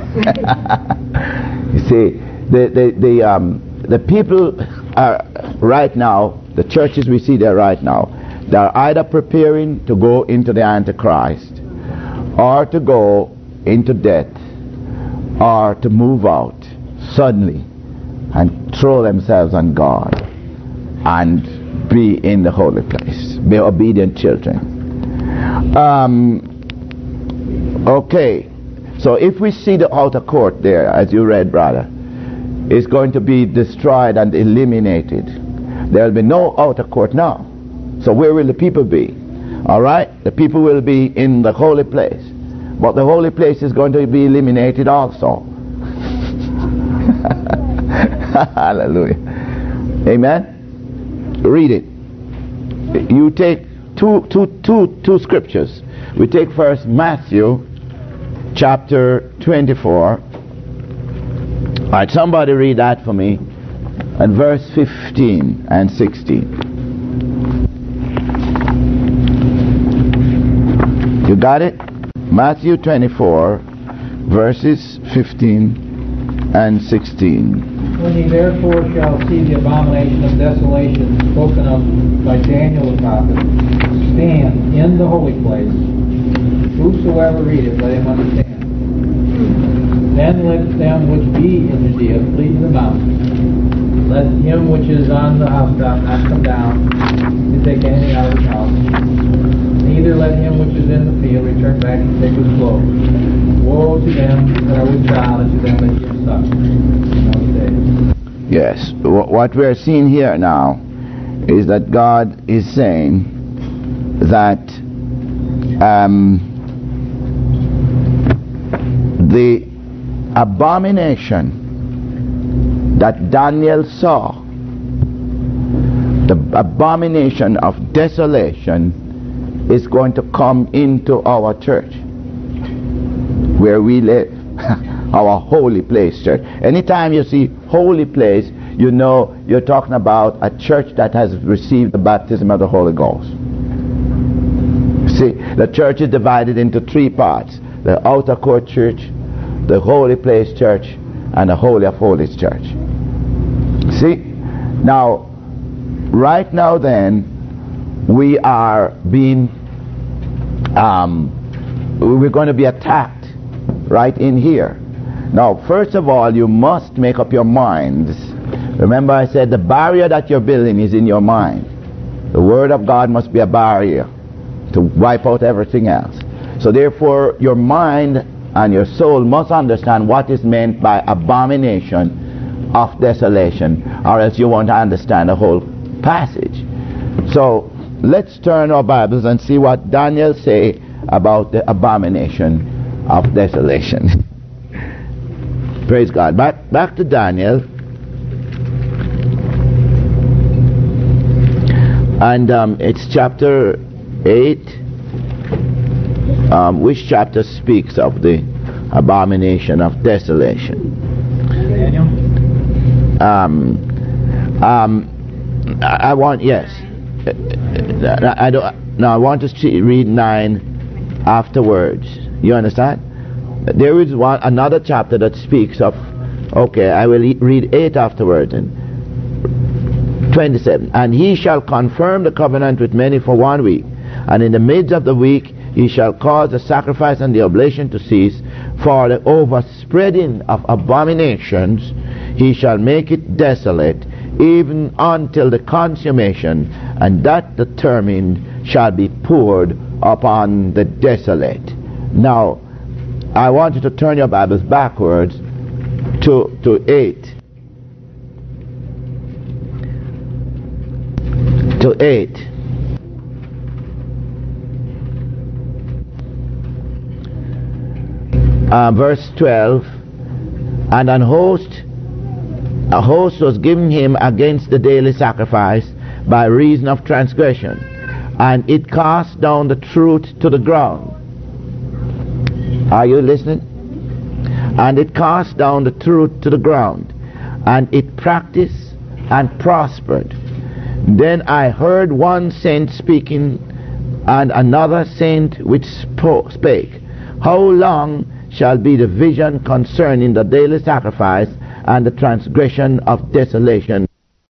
You see, the people are right now, the churches we see there right now, they are either preparing to go into the Antichrist, or to go into death, or to move out suddenly and throw themselves on God and be in the holy place, be obedient children. Okay, so if we see the outer court there, as you read, brother, is going to be destroyed and eliminated. There will be no outer court now. So where will the people be? Alright, the people will be in the holy place, but the holy place is going to be eliminated also. Hallelujah. Amen. Read it. You take two scriptures. We take first Matthew chapter 24. Alright, somebody read that for me. And verse 15 and 16. You got it? Matthew 24, verses 15 and 16. When ye therefore shall see the abomination of desolation spoken of by Daniel the prophet stand in the holy place, whosoever readeth, let him understand. Then let them which be in Judea flee to the mountains. Let him which is on the housetop not come down to take anything out of his house. Neither let him which is in the field return back to take his clothes. Woe to them that are with child, and to them that give suck. Yes, what we're seeing here now is that God is saying that the abomination that Daniel saw, the abomination of desolation, is going to come into our church where we live. Our holy place church. Anytime you see holy place, you know you're talking about a church that has received the baptism of the Holy Ghost. See, the church is divided into three parts: the outer court church, the holy place church, and the holy of holies church. See, now right now then we are being we're going to be attacked right in here. Now, first of all, you must make up your minds. Remember, I said the barrier that you're building is in your mind. The Word of God must be a barrier to wipe out everything else. So therefore, your mind and your soul must understand what is meant by abomination of desolation, or else you won't understand the whole passage. So let's turn our Bibles and see what Daniel say about the abomination of desolation. Praise God. Back to Daniel. And it's chapter 8. Which chapter speaks of the abomination of desolation? Daniel? I want, yes. I don't. Now I want to read 9 afterwards. You understand? There is another chapter that speaks of. Okay, I will read 8 afterwards. And 27. And he shall confirm the covenant with many for 1 week, and in the midst of the week he shall cause the sacrifice and the oblation to cease. For the overspreading of abominations he shall make it desolate, even until the consummation, and that determined shall be poured upon the desolate. Now, I want you to turn your Bibles backwards to 8. To 8. Verse 12. And a host was given him against the daily sacrifice by reason of transgression, and it cast down the truth to the ground. Are you listening? And it cast down the truth to the ground, and it practiced and prospered. Then I heard one saint speaking, and another saint which spake, How long shall be the vision concerning the daily sacrifice and the transgression of desolation